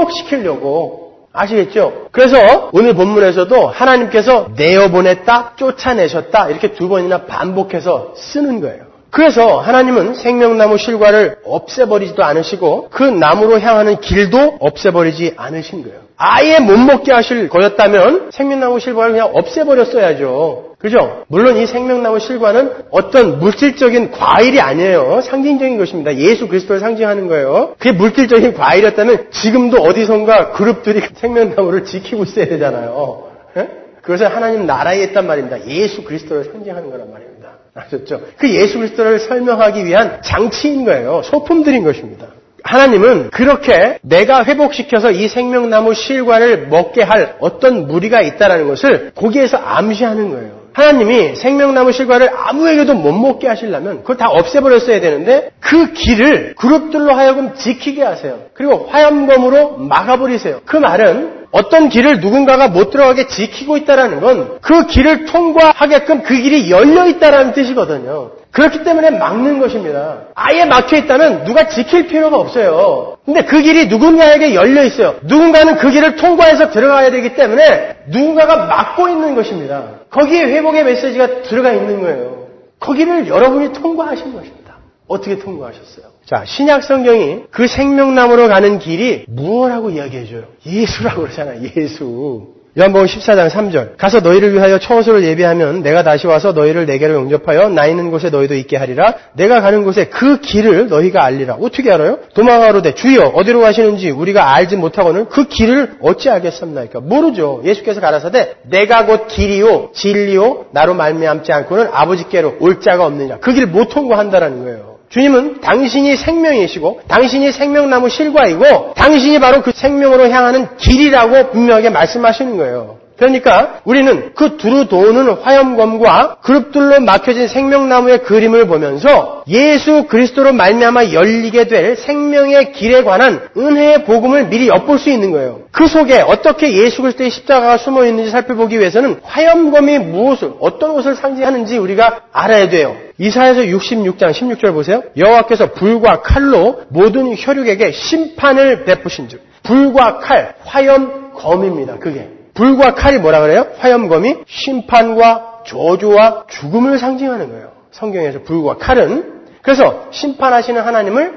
회복시키려고. 아시겠죠? 그래서 오늘 본문에서도 하나님께서 내어보냈다, 쫓아내셨다 이렇게 두 번이나 반복해서 쓰는 거예요. 그래서 하나님은 생명나무 실과를 없애버리지도 않으시고 그 나무로 향하는 길도 없애버리지 않으신 거예요. 아예 못 먹게 하실 거였다면 생명나무 실과를 그냥 없애버렸어야죠. 그죠? 물론 이 생명나무 실과는 어떤 물질적인 과일이 아니에요. 상징적인 것입니다. 예수 그리스도를 상징하는 거예요. 그게 물질적인 과일이었다면 지금도 어디선가 그룹들이 생명나무를 지키고 있어야 되잖아요. 에? 그것은 하나님 나라에 있단 말입니다. 예수 그리스도를 상징하는 거란 말입니다. 아셨죠? 그 예수 그리스도를 설명하기 위한 장치인 거예요. 소품들인 것입니다. 하나님은 그렇게 내가 회복시켜서 이 생명나무 실과를 먹게 할 어떤 무리가 있다는 것을 거기에서 암시하는 거예요. 하나님이 생명나무 실과를 아무에게도 못 먹게 하시려면 그걸 다 없애버렸어야 되는데 그 길을 그룹들로 하여금 지키게 하세요. 그리고 화염검으로 막아버리세요. 그 말은 어떤 길을 누군가가 못 들어가게 지키고 있다는 건 그 길을 통과하게끔 그 길이 열려 있다는 뜻이거든요. 그렇기 때문에 막는 것입니다. 아예 막혀 있다면 누가 지킬 필요가 없어요. 근데 그 길이 누군가에게 열려 있어요. 누군가는 그 길을 통과해서 들어가야 되기 때문에 누군가가 막고 있는 것입니다. 거기에 회복의 메시지가 들어가 있는 거예요. 거기를 여러분이 통과하신 것입니다. 어떻게 통과하셨어요? 자, 신약 성경이 그 생명나무로 가는 길이 무엇이라고 이야기해줘요? 예수라고 그러잖아요. 예수. 요한복음 14장 3절. 가서 너희를 위하여 처소를 예비하면 내가 다시 와서 너희를 내게로 영접하여 나 있는 곳에 너희도 있게 하리라. 내가 가는 곳에 그 길을 너희가 알리라. 어떻게 알아요? 도망가로되 주여 어디로 가시는지 우리가 알지 못하고는 그 길을 어찌 알겠습니까? 모르죠. 예수께서 가라사대 내가 곧 길이요 진리요 나로 말미암지 않고는 아버지께로 올 자가 없느냐. 그 길 못 통과한다라는 거예요. 주님은 당신이 생명이시고 당신이 생명나무 실과이고 당신이 바로 그 생명으로 향하는 길이라고 분명하게 말씀하시는 거예요. 그러니까 우리는 그 두루 도는 화염검과 그룹들로 막혀진 생명나무의 그림을 보면서 예수 그리스도로 말미암아 열리게 될 생명의 길에 관한 은혜의 복음을 미리 엿볼 수 있는 거예요. 그 속에 어떻게 예수 그리스도의 십자가가 숨어 있는지 살펴보기 위해서는 화염검이 무엇을 어떤 것을 상징하는지 우리가 알아야 돼요. 이사야서 66장 16절 보세요. 여호와께서 불과 칼로 모든 혈육에게 심판을 베푸신즉. 불과 칼, 화염검입니다. 그게. 불과 칼이 뭐라 그래요? 화염검이 심판과 저주와 죽음을 상징하는 거예요. 성경에서 불과 칼은. 그래서 심판하시는 하나님을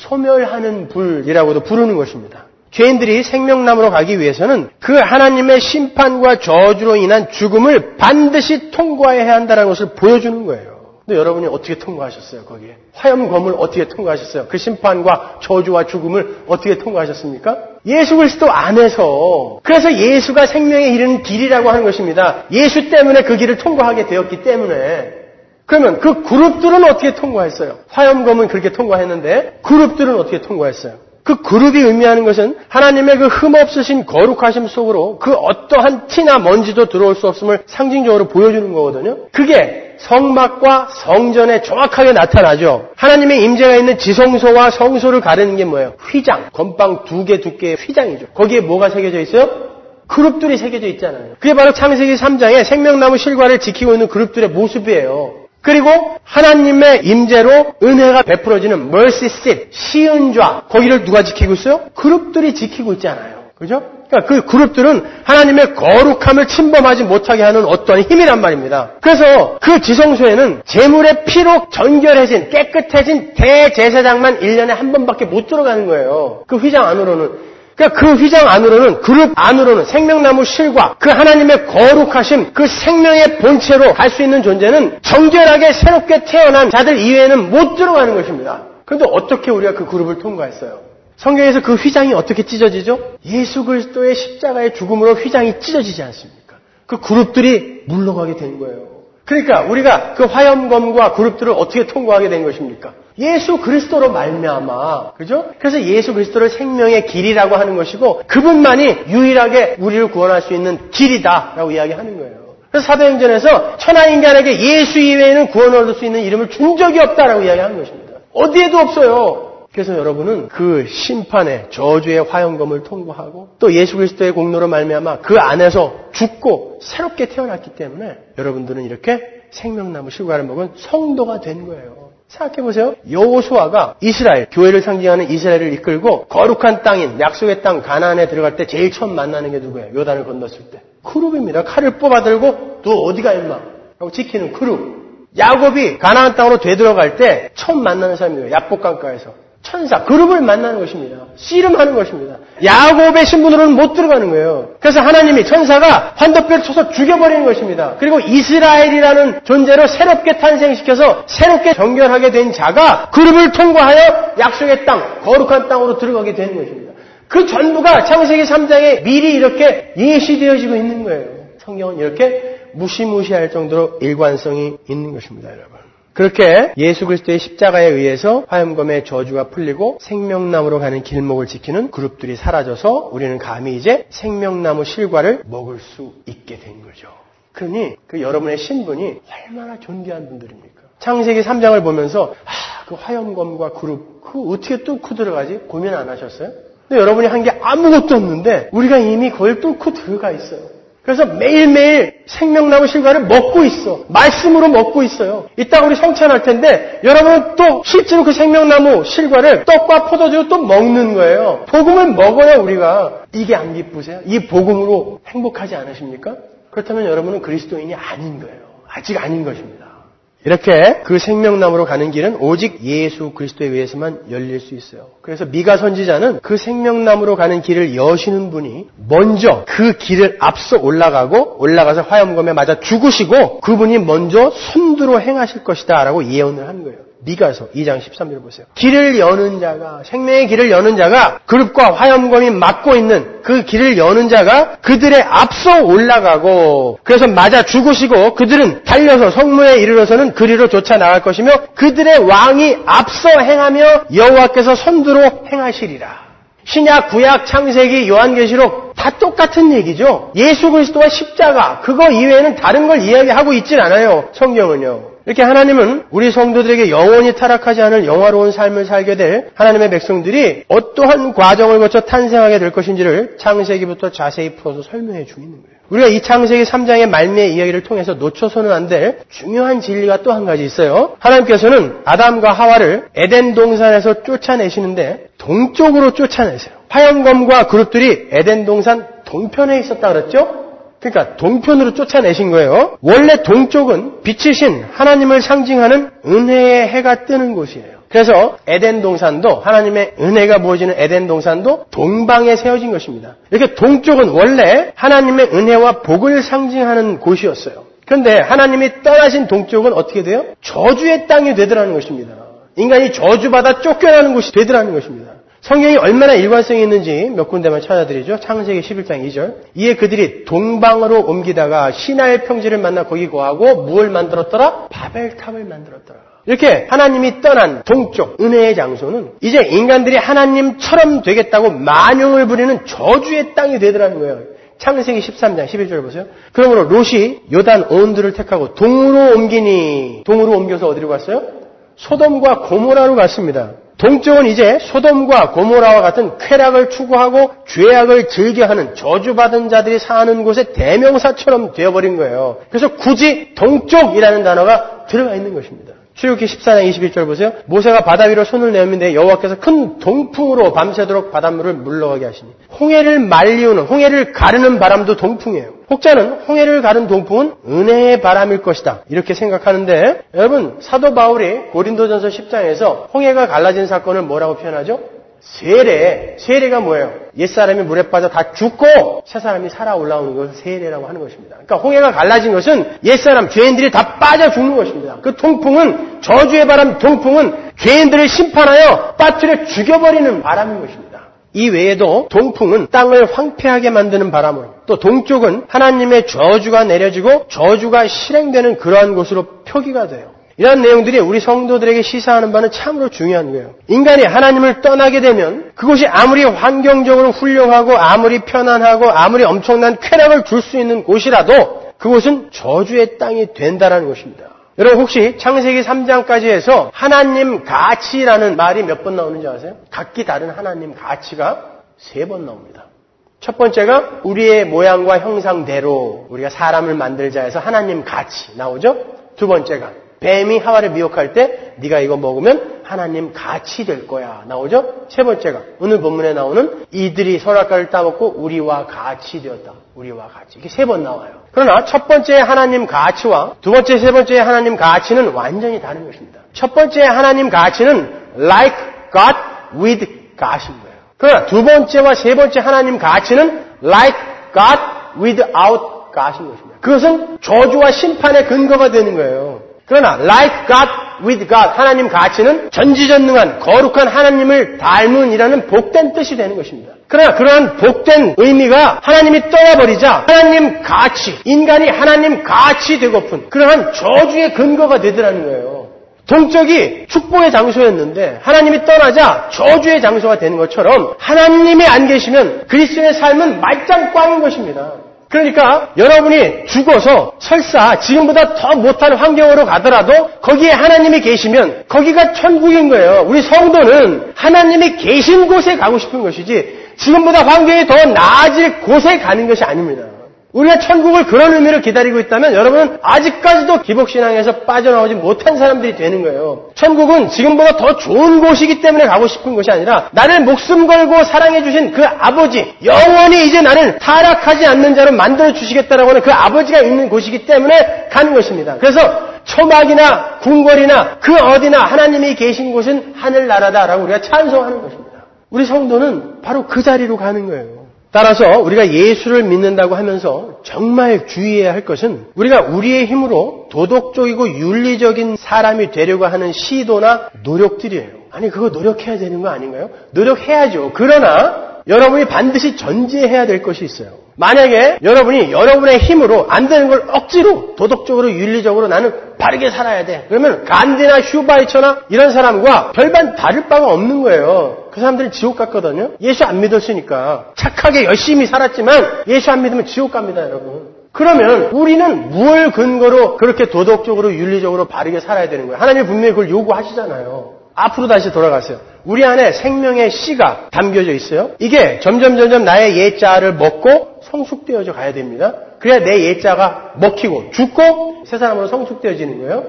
소멸하는 불이라고도 부르는 것입니다. 죄인들이 생명나무로 가기 위해서는 그 하나님의 심판과 저주로 인한 죽음을 반드시 통과해야 한다는 것을 보여주는 거예요. 근데 여러분이 어떻게 통과하셨어요, 거기에? 화염검을 어떻게 통과하셨어요? 그 심판과 저주와 죽음을 어떻게 통과하셨습니까? 예수 그리스도 안에서. 그래서 예수가 생명에 이르는 길이라고 하는 것입니다. 예수 때문에 그 길을 통과하게 되었기 때문에. 그러면 그 그룹들은 어떻게 통과했어요? 화염검은 그렇게 통과했는데 그룹들은 어떻게 통과했어요? 그 그룹이 의미하는 것은 하나님의 그 흠없으신 거룩하심 속으로 그 어떠한 티나 먼지도 들어올 수 없음을 상징적으로 보여주는 거거든요. 그게 성막과 성전에 정확하게 나타나죠. 하나님의 임재가 있는 지성소와 성소를 가르는 게 뭐예요? 휘장, 건빵 2개 두께의 휘장이죠. 거기에 뭐가 새겨져 있어요? 그룹들이 새겨져 있잖아요. 그게 바로 창세기 3장에 생명나무 실과를 지키고 있는 그룹들의 모습이에요. 그리고 하나님의 임재로 은혜가 베풀어지는 mercy seat, 시은좌, 거기를 누가 지키고 있어요? 그룹들이 지키고 있잖아요. 그죠? 그러니까 그 그룹들은 하나님의 거룩함을 침범하지 못하게 하는 어떠한 힘이란 말입니다. 그래서 그 지성소에는 제물의 피로 정결해진, 깨끗해진 대제사장만 1년에 한 번밖에 못 들어가는 거예요. 그 휘장 안으로는. 그러니까 그 휘장 안으로는, 그룹 안으로는 생명나무 실과 그 하나님의 거룩하심, 그 생명의 본체로 갈 수 있는 존재는 정결하게 새롭게 태어난 자들 이외에는 못 들어가는 것입니다. 그런데 어떻게 우리가 그 그룹을 통과했어요? 성경에서 그 휘장이 어떻게 찢어지죠? 예수 그리스도의 십자가의 죽음으로 휘장이 찢어지지 않습니까? 그 그룹들이 물러가게 된 거예요. 그러니까 우리가 그 화염검과 그룹들을 어떻게 통과하게 된 것입니까? 예수 그리스도로 말미암아. 그죠? 그래서 예수 그리스도를 생명의 길이라고 하는 것이고 그분만이 유일하게 우리를 구원할 수 있는 길이다라고 이야기하는 거예요. 그래서 사도행전에서 천하인간에게 예수 이외에는 구원을 얻을 수 있는 이름을 준 적이 없다라고 이야기하는 것입니다. 어디에도 없어요. 그래서 여러분은 그 심판의 저주의 화염검을 통과하고 또 예수 그리스도의 공로로 말미암아 그 안에서 죽고 새롭게 태어났기 때문에 여러분들은 이렇게 생명나무 실과를 먹은 성도가 된 거예요. 생각해보세요. 여호수아가 이스라엘, 교회를 상징하는 이스라엘을 이끌고 거룩한 땅인 약속의 땅 가나안에 들어갈 때 제일 처음 만나는 게 누구예요? 요단을 건넜을 때. 그룹입니다. 칼을 뽑아들고 너 어디가 임마? 하고 지키는 그룹. 야곱이 가나안 땅으로 되들어갈 때 처음 만나는 사람이에요. 야복강가에서. 천사, 그룹을 만나는 것입니다. 씨름하는 것입니다. 야곱의 신분으로는 못 들어가는 거예요. 그래서 하나님이 천사가 환도뼈를 쳐서 죽여버리는 것입니다. 그리고 이스라엘이라는 존재로 새롭게 탄생시켜서 새롭게 정결하게 된 자가 그룹을 통과하여 약속의 땅, 거룩한 땅으로 들어가게 되는 것입니다. 그 전부가 창세기 3장에 미리 이렇게 예시되어지고 있는 거예요. 성경은 이렇게 무시무시할 정도로 일관성이 있는 것입니다, 여러분. 그렇게 예수 그리스도의 십자가에 의해서 화염검의 저주가 풀리고 생명나무로 가는 길목을 지키는 그룹들이 사라져서 우리는 감히 이제 생명나무 실과를 먹을 수 있게 된 거죠. 그러니 그 여러분의 신분이 얼마나 존귀한 분들입니까? 창세기 3장을 보면서 그 화염검과 그룹 그 어떻게 뚫고 들어가지? 고민 안 하셨어요? 근데 여러분이 한 게 아무것도 없는데 우리가 이미 그걸 뚫고 들어가 있어요. 그래서 매일매일 생명나무 실과를 먹고 있어. 말씀으로 먹고 있어요. 이따 우리 성찬할 텐데 여러분은 또 실제로 그 생명나무 실과를 떡과 포도주로 또 먹는 거예요. 복음을 먹어야 우리가 이게 안 기쁘세요? 이 복음으로 행복하지 않으십니까? 그렇다면 여러분은 그리스도인이 아닌 거예요. 아직 아닌 것입니다. 이렇게 그 생명나무로 가는 길은 오직 예수 그리스도에 의해서만 열릴 수 있어요. 그래서 미가 선지자는 그 생명나무로 가는 길을 여시는 분이 먼저 그 길을 앞서 올라가서 화염검에 맞아 죽으시고 그분이 먼저 선두로 행하실 것이다 라고 예언을 한 거예요. 미가서 2장 13절 보세요. 길을 여는 자가, 생명의 길을 여는 자가 그룹과 화염검이 막고 있는 그 길을 여는 자가 그들의 앞서 올라가고 그래서 맞아 죽으시고 그들은 달려서 성문에 이르러서는 그리로 쫓아 나갈 것이며 그들의 왕이 앞서 행하며 여호와께서 선두로 행하시리라. 신약, 구약, 창세기, 요한계시록 다 똑같은 얘기죠. 예수 그리스도와 십자가 그거 이외에는 다른 걸 이야기하고 있진 않아요. 성경은요. 이렇게 하나님은 우리 성도들에게 영원히 타락하지 않을 영화로운 삶을 살게 될 하나님의 백성들이 어떠한 과정을 거쳐 탄생하게 될 것인지를 창세기부터 자세히 풀어서 설명해 주고 있는 거예요. 우리가 이 창세기 3장의 말미의 이야기를 통해서 놓쳐서는 안 될 중요한 진리가 또 한 가지 있어요. 하나님께서는 아담과 하와를 에덴 동산에서 쫓아내시는데 동쪽으로 쫓아내세요. 화염검과 그룹들이 에덴 동산 동편에 있었다 그랬죠? 그러니까 동편으로 쫓아내신 거예요. 원래 동쪽은 빛이신 하나님을 상징하는 은혜의 해가 뜨는 곳이에요. 그래서 에덴 동산도 하나님의 은혜가 부어지는 에덴 동산도 동방에 세워진 것입니다. 이렇게 동쪽은 원래 하나님의 은혜와 복을 상징하는 곳이었어요. 그런데 하나님이 떠나신 동쪽은 어떻게 돼요? 저주의 땅이 되더라는 것입니다. 인간이 저주받아 쫓겨나는 곳이 되더라는 것입니다. 성경이 얼마나 일관성이 있는지 몇 군데만 찾아드리죠. 창세기 11장 2절. 이에 그들이 동방으로 옮기다가 시나의 평지를 만나 거기 거하고 무엇을 만들었더라? 바벨탑을 만들었더라. 이렇게 하나님이 떠난 동쪽 은혜의 장소는 이제 인간들이 하나님처럼 되겠다고 만용을 부리는 저주의 땅이 되더라는 거예요. 창세기 13장 11절 보세요. 그러므로 롯이 요단 온들을 택하고 동으로 옮기니 동으로 옮겨서 어디로 갔어요? 소돔과 고모라로 갔습니다. 동쪽은 이제 소돔과 고모라와 같은 쾌락을 추구하고 죄악을 즐겨하는 저주받은 자들이 사는 곳의 대명사처럼 되어버린 거예요. 그래서 굳이 동쪽이라는 단어가 들어가 있는 것입니다. 출애굽기 14장 21절 보세요. 모세가 바다 위로 손을 내었는데 여호와께서 큰 동풍으로 밤새도록 바닷물을 물러가게 하시니 홍해를 말리우는 홍해를 가르는 바람도 동풍이에요. 혹자는 홍해를 가른 동풍은 은혜의 바람일 것이다 이렇게 생각하는데 여러분 사도 바울이 고린도전서 10장에서 홍해가 갈라진 사건을 뭐라고 표현하죠? 세례가 뭐예요? 옛사람이 물에 빠져 다 죽고 새사람이 살아 올라오는 것을 세례라고 하는 것입니다. 그러니까 홍해가 갈라진 것은 옛사람 죄인들이 다 빠져 죽는 것입니다. 그 동풍은 저주의 바람 동풍은 죄인들을 심판하여 빠뜨려 죽여버리는 바람인 것입니다. 이 외에도 동풍은 땅을 황폐하게 만드는 바람으로 또 동쪽은 하나님의 저주가 내려지고 저주가 실행되는 그러한 곳으로 표기가 돼요. 이런 내용들이 우리 성도들에게 시사하는 바는 참으로 중요한 거예요. 인간이 하나님을 떠나게 되면 그곳이 아무리 환경적으로 훌륭하고 아무리 편안하고 아무리 엄청난 쾌락을 줄 수 있는 곳이라도 그곳은 저주의 땅이 된다는 것입니다. 여러분 혹시 창세기 3장까지 해서 하나님 가치라는 말이 몇 번 나오는지 아세요? 각기 다른 하나님 가치가 3번 나옵니다. 첫 번째가 우리의 모양과 형상대로 우리가 사람을 만들자 해서 하나님 가치 나오죠? 두 번째가 뱀이 하와를 미혹할 때 네가 이거 먹으면 하나님 가치 될 거야 나오죠? 세 번째가 오늘 본문에 나오는 이들이 선악과를 따먹고 우리와 같이 되었다. 우리와 같이. 이게 3번 나와요. 그러나 첫 번째 하나님 가치와 두 번째, 세 번째 하나님 가치는 완전히 다른 것입니다. 첫 번째 하나님 가치는 like God with God인 거예요. 그러나 두 번째와 세 번째 하나님 가치는 like God without God인 것입니다. 그것은 저주와 심판의 근거가 되는 거예요. 그러나 like God with God 하나님 가치는 전지전능한 거룩한 하나님을 닮은이라는 복된 뜻이 되는 것입니다. 그러나 그러한 복된 의미가 하나님이 떠나버리자 하나님 가치, 인간이 하나님 가치 되고픈 그러한 저주의 근거가 되더라는 거예요. 동쪽이 축복의 장소였는데 하나님이 떠나자 저주의 장소가 되는 것처럼 하나님이 안 계시면 그리스도의 삶은 말짱 꽝인 것입니다. 그러니까 여러분이 죽어서 설사 지금보다 더 못한 환경으로 가더라도 거기에 하나님이 계시면 거기가 천국인 거예요. 우리 성도는 하나님이 계신 곳에 가고 싶은 것이지 지금보다 환경이 더 나아질 곳에 가는 것이 아닙니다. 우리가 천국을 그런 의미로 기다리고 있다면 여러분은 아직까지도 기복신앙에서 빠져나오지 못한 사람들이 되는 거예요. 천국은 지금보다 더 좋은 곳이기 때문에 가고 싶은 것이 아니라 나를 목숨 걸고 사랑해 주신 그 아버지, 영원히 이제 나를 타락하지 않는 자로 만들어 주시겠다라고 하는 그 아버지가 있는 곳이기 때문에 가는 것입니다. 그래서 초막이나 궁궐이나 그 어디나 하나님이 계신 곳은 하늘나라다라고 우리가 찬송하는 것입니다. 우리 성도는 바로 그 자리로 가는 거예요. 따라서 우리가 예수를 믿는다고 하면서 정말 주의해야 할 것은 우리가 우리의 힘으로 도덕적이고 윤리적인 사람이 되려고 하는 시도나 노력들이에요. 아니 그거 노력해야 되는 거 아닌가요? 노력해야죠. 그러나 여러분이 반드시 전제해야 될 것이 있어요. 만약에 여러분이 여러분의 힘으로 안 되는 걸 억지로 도덕적으로 윤리적으로 나는 바르게 살아야 돼. 그러면 간디나 슈바이처나 이런 사람과 별반 다를 바가 없는 거예요. 그 사람들은 지옥 갔거든요. 예수 안 믿었으니까. 착하게 열심히 살았지만 예수 안 믿으면 지옥 갑니다, 여러분. 그러면 우리는 무엇을 근거로 그렇게 도덕적으로 윤리적으로 바르게 살아야 되는 거예요? 하나님이 분명히 그걸 요구하시잖아요. 앞으로 다시 돌아가세요. 우리 안에 생명의 씨가 담겨져 있어요. 이게 점점 나의 옛자를 먹고 성숙되어져 가야 됩니다. 그래야 내 옛자가 먹히고 죽고 새 사람으로 성숙되어지는 거예요.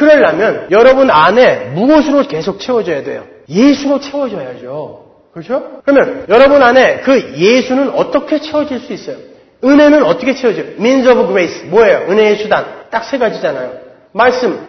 그러려면 여러분 안에 무엇으로 계속 채워져야 돼요? 예수로 채워져야죠. 그렇죠? 그러면 여러분 안에 그 예수는 어떻게 채워질 수 있어요? 은혜는 어떻게 채워져요? means of grace. 뭐예요? 은혜의 수단. 딱 세 가지잖아요. 말씀,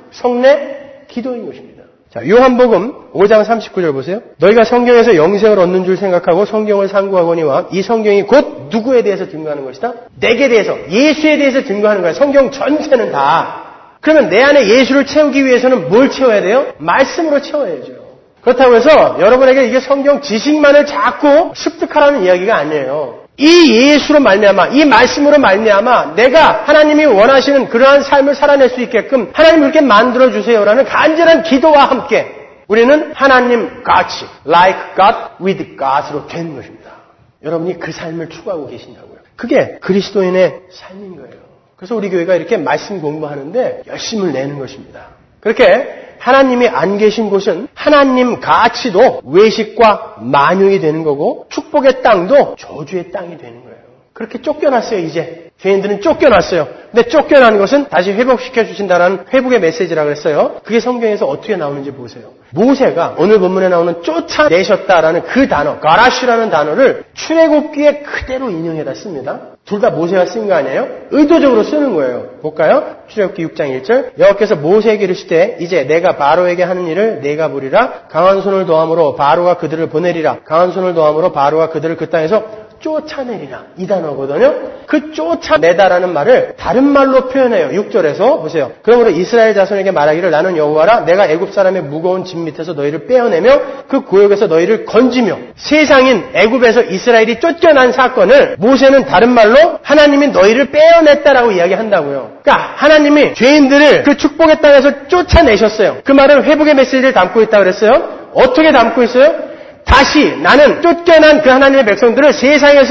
성례, 기도인 것입니다. 자, 요한복음 5장 39절 보세요. 너희가 성경에서 영생을 얻는 줄 생각하고 성경을 상고하거니와 이 성경이 곧 누구에 대해서 증거하는 것이다? 내게 대해서, 예수에 대해서 증거하는 거야. 성경 전체는 다. 그러면 내 안에 예수를 채우기 위해서는 뭘 채워야 돼요? 말씀으로 채워야죠. 그렇다고 해서 여러분에게 이게 성경 지식만을 자꾸 습득하라는 이야기가 아니에요. 이 예수로 말미암아, 이 말씀으로 말미암아 내가 하나님이 원하시는 그러한 삶을 살아낼 수 있게끔 하나님 그렇게 만들어주세요라는 간절한 기도와 함께 우리는 하나님 같이, like God, with God으로 되는 것입니다. 여러분이 그 삶을 추구하고 계신다고요. 그게 그리스도인의 삶인 거예요. 그래서 우리 교회가 이렇게 말씀 공부하는데 열심을 내는 것입니다. 그렇게 하나님이 안 계신 곳은 하나님 가치도 외식과 만용이 되는 거고 축복의 땅도 저주의 땅이 되는 거예요. 그렇게 쫓겨났어요, 이제. 죄인들은 쫓겨났어요. 근데 쫓겨나는 것은 다시 회복시켜 주신다는 회복의 메시지라고 했어요. 그게 성경에서 어떻게 나오는지 보세요. 모세가 오늘 본문에 나오는 쫓아내셨다라는 그 단어, 가라슈라는 단어를 출애굽기에 그대로 인용해다 씁니다. 둘 다 모세가 쓴 거 아니에요? 의도적으로 쓰는 거예요. 볼까요? 출애굽기 6장 1절. 여호와께서 모세에게 이르시되 이제 내가 바로에게 하는 일을 내가 보리라. 강한 손을 도함으로 바로가 그들을 보내리라. 강한 손을 도함으로 바로가 그들을 그 땅에서 쫓아내리라. 이 단어거든요. 그 쫓아내다라는 말을 다른 말로 표현해요. 6절에서 보세요. 그러므로 이스라엘 자손에게 말하기를 나는 여호와라. 내가 애굽 사람의 무거운 짐 밑에서 너희를 빼어내며 그 고역에서 너희를 건지며. 세상인 애굽에서 이스라엘이 쫓겨난 사건을 모세는 다른 말로 하나님이 너희를 빼어냈다라고 이야기한다고요. 그러니까 하나님이 죄인들을 그 축복의 땅에서 쫓아내셨어요. 그 말은 회복의 메시지를 담고 있다고 그랬어요. 어떻게 담고 있어요? 다시 나는 쫓겨난 그 하나님의 백성들을 세상에서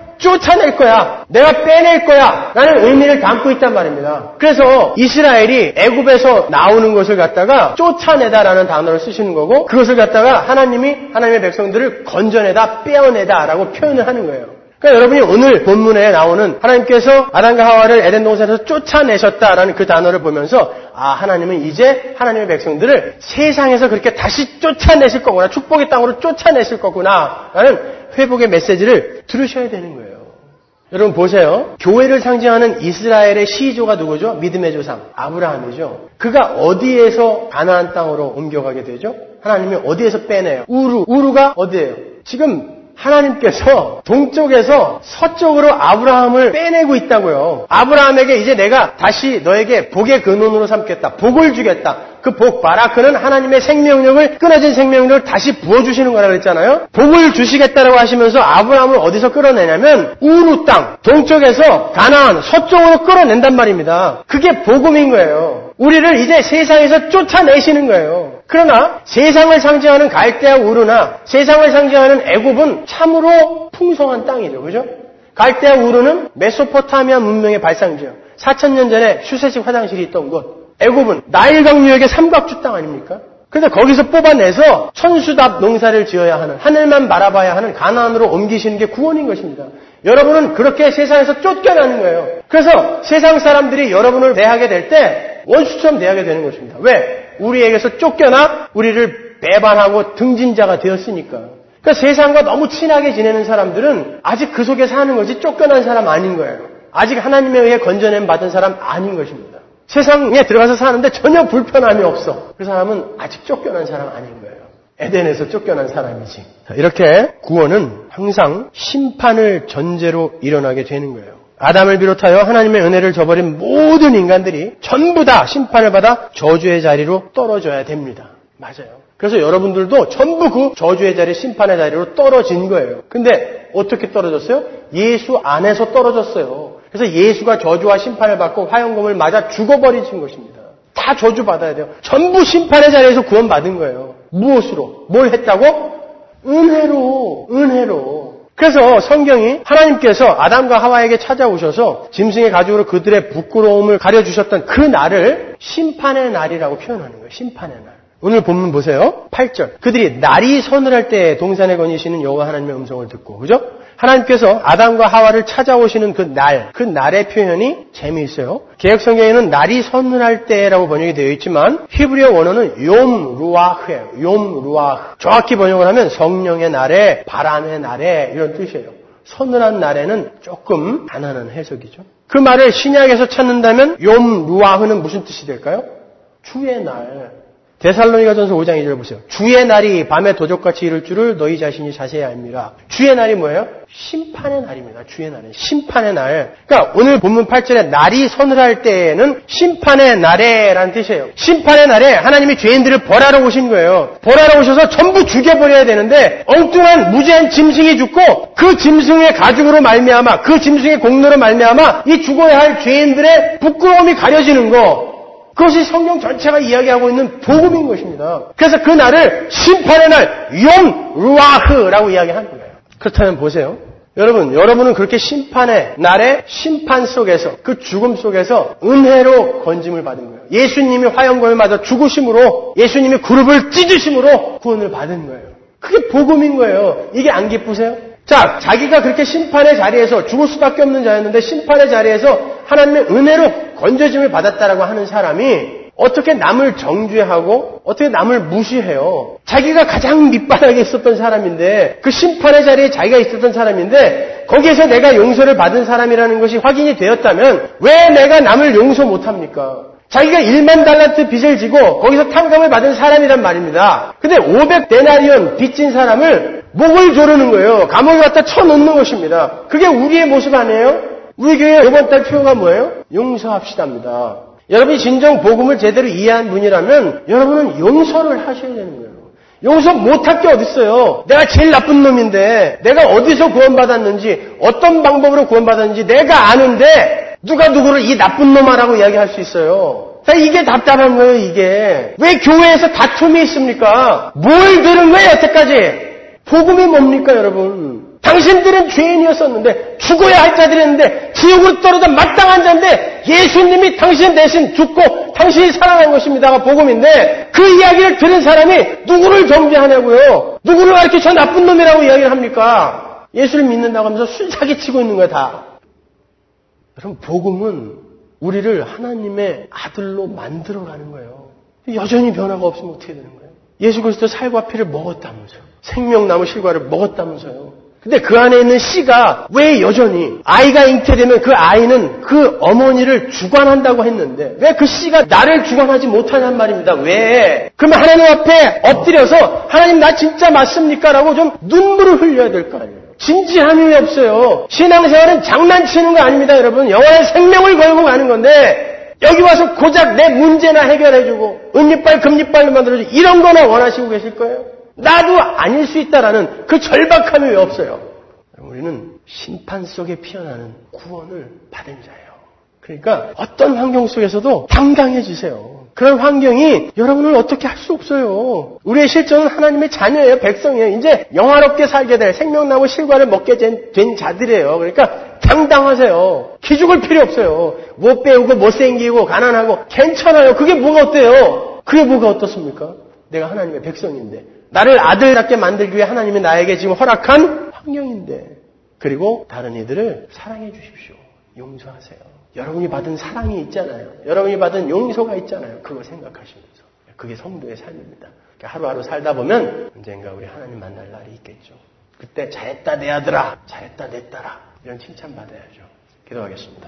쫓아낼 거야. 내가 빼낼 거야. 라는 의미를 담고 있단 말입니다. 그래서 이스라엘이 애굽에서 나오는 것을 갖다가 쫓아내다라는 단어를 쓰시는 거고 그것을 갖다가 하나님이 하나님의 백성들을 건져내다, 빼어내다라고 표현을 하는 거예요. 그러니까 여러분이 오늘 본문에 나오는 하나님께서 아담과 하와를 에덴 동산에서 쫓아내셨다라는 그 단어를 보면서 하나님은 이제 하나님의 백성들을 세상에서 그렇게 다시 쫓아내실 거구나. 축복의 땅으로 쫓아내실 거구나. 라는 회복의 메시지를 들으셔야 되는 거예요. 여러분 보세요. 교회를 상징하는 이스라엘의 시조가 누구죠? 믿음의 조상 아브라함이죠. 그가 어디에서 가나안 땅으로 옮겨가게 되죠? 하나님이 어디에서 빼내요? 우루가 어디예요? 지금 하나님께서 동쪽에서 서쪽으로 아브라함을 빼내고 있다고요. 아브라함에게 이제 내가 다시 너에게 복의 근원으로 삼겠다. 복을 주겠다. 그 복, 바라크는 하나님의 생명력을, 끊어진 생명력을 다시 부어주시는 거라고 했잖아요. 복을 주시겠다라고 하시면서 아브라함을 어디서 끌어내냐면 우루 땅, 동쪽에서 가나안, 서쪽으로 끌어낸단 말입니다. 그게 복음인 거예요. 우리를 이제 세상에서 쫓아내시는 거예요. 그러나 세상을 상징하는 갈대아 우르나 세상을 상징하는 애굽은 참으로 풍성한 땅이죠. 그죠? 갈대아 우르는 메소포타미아 문명의 발상지역. 4,000년 전에 수세식 화장실이 있던 곳. 애굽은 나일강 유역의 삼각주 땅 아닙니까? 근데 거기서 뽑아내서 천수답 농사를 지어야 하는, 하늘만 바라봐야 하는 가나안으로 옮기시는 게 구원인 것입니다. 여러분은 그렇게 세상에서 쫓겨나는 거예요. 그래서 세상 사람들이 여러분을 대하게 될 때 원수처럼 대하게 되는 것입니다. 왜? 우리에게서 쫓겨나 우리를 배반하고 등진자가 되었으니까. 그러니까 세상과 너무 친하게 지내는 사람들은 아직 그 속에 사는 거지 쫓겨난 사람 아닌 거예요. 아직 하나님에 의해 건져냄 받은 사람 아닌 것입니다. 세상에 들어가서 사는데 전혀 불편함이 없어. 그 사람은 아직 쫓겨난 사람 아닌 거예요. 에덴에서 쫓겨난 사람이지. 이렇게 구원은 항상 심판을 전제로 일어나게 되는 거예요. 아담을 비롯하여 하나님의 은혜를 저버린 모든 인간들이 전부 다 심판을 받아 저주의 자리로 떨어져야 됩니다. 맞아요. 그래서 여러분들도 전부 그 저주의 자리, 심판의 자리로 떨어진 거예요. 근데 어떻게 떨어졌어요? 예수 안에서 떨어졌어요. 그래서 예수가 저주와 심판을 받고 화형금을 맞아 죽어버리신 것입니다. 다 저주받아야 돼요. 전부 심판의 자리에서 구원받은 거예요. 무엇으로? 뭘 했다고? 은혜로. 그래서 성경이 하나님께서 아담과 하와에게 찾아오셔서 짐승의 가죽으로 그들의 부끄러움을 가려주셨던 그 날을 심판의 날이라고 표현하는 거예요. 심판의 날. 오늘 본문 보세요. 8절. 그들이 날이 서늘할 때 동산에 거니시는 여호와 하나님의 음성을 듣고, 그죠? 하나님께서 아담과 하와를 찾아오시는 그 날의 표현이 재미있어요. 개역성경에는 날이 서늘할 때라고 번역이 되어 있지만 히브리어 원어는 욤 루아흐예요. 욤 루아흐. 정확히 번역을 하면 성령의 날에, 바람의 날에 이런 뜻이에요. 서늘한 날에는 조금 가난한 해석이죠. 그 말을 신약에서 찾는다면 욤 루아흐는 무슨 뜻이 될까요? 주의 날. 데살로니가전서 5장 2절 보세요. 주의 날이 밤에 도적같이 이를 줄을 너희 자신이 자세히 알미라. 주의 날이 뭐예요? 심판의 날입니다. 주의 날은 심판의 날. 그러니까 오늘 본문 8절에 날이 서늘할 때에는 심판의 날에라는 뜻이에요. 심판의 날에 하나님이 죄인들을 벌하러 오신 거예요. 벌하러 오셔서 전부 죽여버려야 되는데 엉뚱한 무죄한 짐승이 죽고 그 짐승의 가죽으로 말미암아, 그 짐승의 공로로 말미암아 이 죽어야 할 죄인들의 부끄러움이 가려지는 거. 그것이 성경 전체가 이야기하고 있는 복음인 것입니다. 그래서 그 날을 심판의 날, 욤 루아흐라고 이야기하는 거예요. 그렇다면 보세요. 여러분은 그렇게 심판의 날의 심판 속에서, 그 죽음 속에서 은혜로 건짐을 받은 거예요. 예수님이 화형금을 맞아 죽으심으로, 예수님이 그룹을 찢으심으로 구원을 받은 거예요. 그게 복음인 거예요. 이게 안 기쁘세요? 자, 자기가 그렇게 심판의 자리에서 죽을 수밖에 없는 자였는데 심판의 자리에서 하나님의 은혜로 건져짐을 받았다라고 하는 사람이 어떻게 남을 정죄하고 어떻게 남을 무시해요? 자기가 가장 밑바닥에 있었던 사람인데 그 심판의 자리에 자기가 있었던 사람인데 거기에서 내가 용서를 받은 사람이라는 것이 확인이 되었다면 왜 내가 남을 용서 못합니까? 자기가 1만 달란트 빚을 지고 거기서 탕감을 받은 사람이란 말입니다. 근데 500데나리온 빚진 사람을 목을 조르는 거예요. 감옥에 갖다 쳐놓는 것입니다. 그게 우리의 모습 아니에요? 우리 교회 이번 달 표가 뭐예요? 용서합시다입니다. 여러분이 진정 복음을 제대로 이해한 분이라면 여러분은 용서를 하셔야 되는 거예요. 용서 못할 게 어딨어요. 내가 제일 나쁜 놈인데 내가 어디서 구원받았는지 어떤 방법으로 구원받았는지 내가 아는데 누가 누구를 이 나쁜 놈아라고 이야기할 수 있어요. 자, 이게 답답한 거예요, 이게. 왜 교회에서 다툼이 있습니까? 뭘 들은 거예요, 여태까지? 복음이 뭡니까, 여러분? 당신들은 죄인이었었는데 죽어야 할 자들이었는데 지옥으로 떨어져 마땅한 자인데 예수님이 당신 대신 죽고 당신이 살아난 것입니다가 복음인데 그 이야기를 들은 사람이 누구를 정죄하냐고요? 누구를 가르쳐 저 나쁜 놈이라고 이야기를 합니까? 예수를 믿는다고 하면서 순사기 치고 있는 거야, 다. 여러분, 복음은 우리를 하나님의 아들로 만들어가는 거예요. 여전히 변화가 없으면 어떻게 되는 거예요? 예수 그리스도 살과 피를 먹었다면서요. 생명나무 실과를 먹었다면서요. 근데 그 안에 있는 씨가 왜 여전히 아이가 잉태되면 그 아이는 그 어머니를 주관한다고 했는데 왜 그 씨가 나를 주관하지 못하냔 말입니다. 왜? 그러면 하나님 앞에 엎드려서 하나님 나 진짜 맞습니까? 라고 좀 눈물을 흘려야 될 거 아니에요. 진지함이 없어요. 신앙생활은 장난치는 거 아닙니다, 여러분. 영원한 생명을 걸고 가는 건데 여기 와서 고작 내 문제나 해결해주고 은잎발 금잎발로 만들어주고 이런 거나 원하시고 계실 거예요? 나도 아닐 수 있다라는 그 절박함이 왜 없어요? 우리는 심판 속에 피어나는 구원을 받은 자예요. 그러니까 어떤 환경 속에서도 당당해지세요. 그런 환경이 여러분을 어떻게 할 수 없어요. 우리의 실존은 하나님의 자녀예요. 백성이에요. 이제 영화롭게 살게 될 생명나무 실과를 먹게 된 자들이에요. 그러니까 당당하세요. 기죽을 필요 없어요. 못 배우고 못생기고 가난하고 괜찮아요. 그게 뭐가 어때요? 그게 뭐가 어떻습니까? 내가 하나님의 백성인데 나를 아들답게 만들기 위해 하나님이 나에게 지금 허락한 환경인데 그리고 다른 이들을 사랑해 주십시오. 용서하세요. 여러분이 받은 사랑이 있잖아요. 여러분이 받은 용서가 있잖아요. 그거 생각하시면서. 그게 성도의 삶입니다. 하루하루 살다 보면 언젠가 우리 하나님 만날 날이 있겠죠. 그때 잘했다 내 아들아, 잘했다 내 딸아 이런 칭찬 받아야죠. 기도하겠습니다.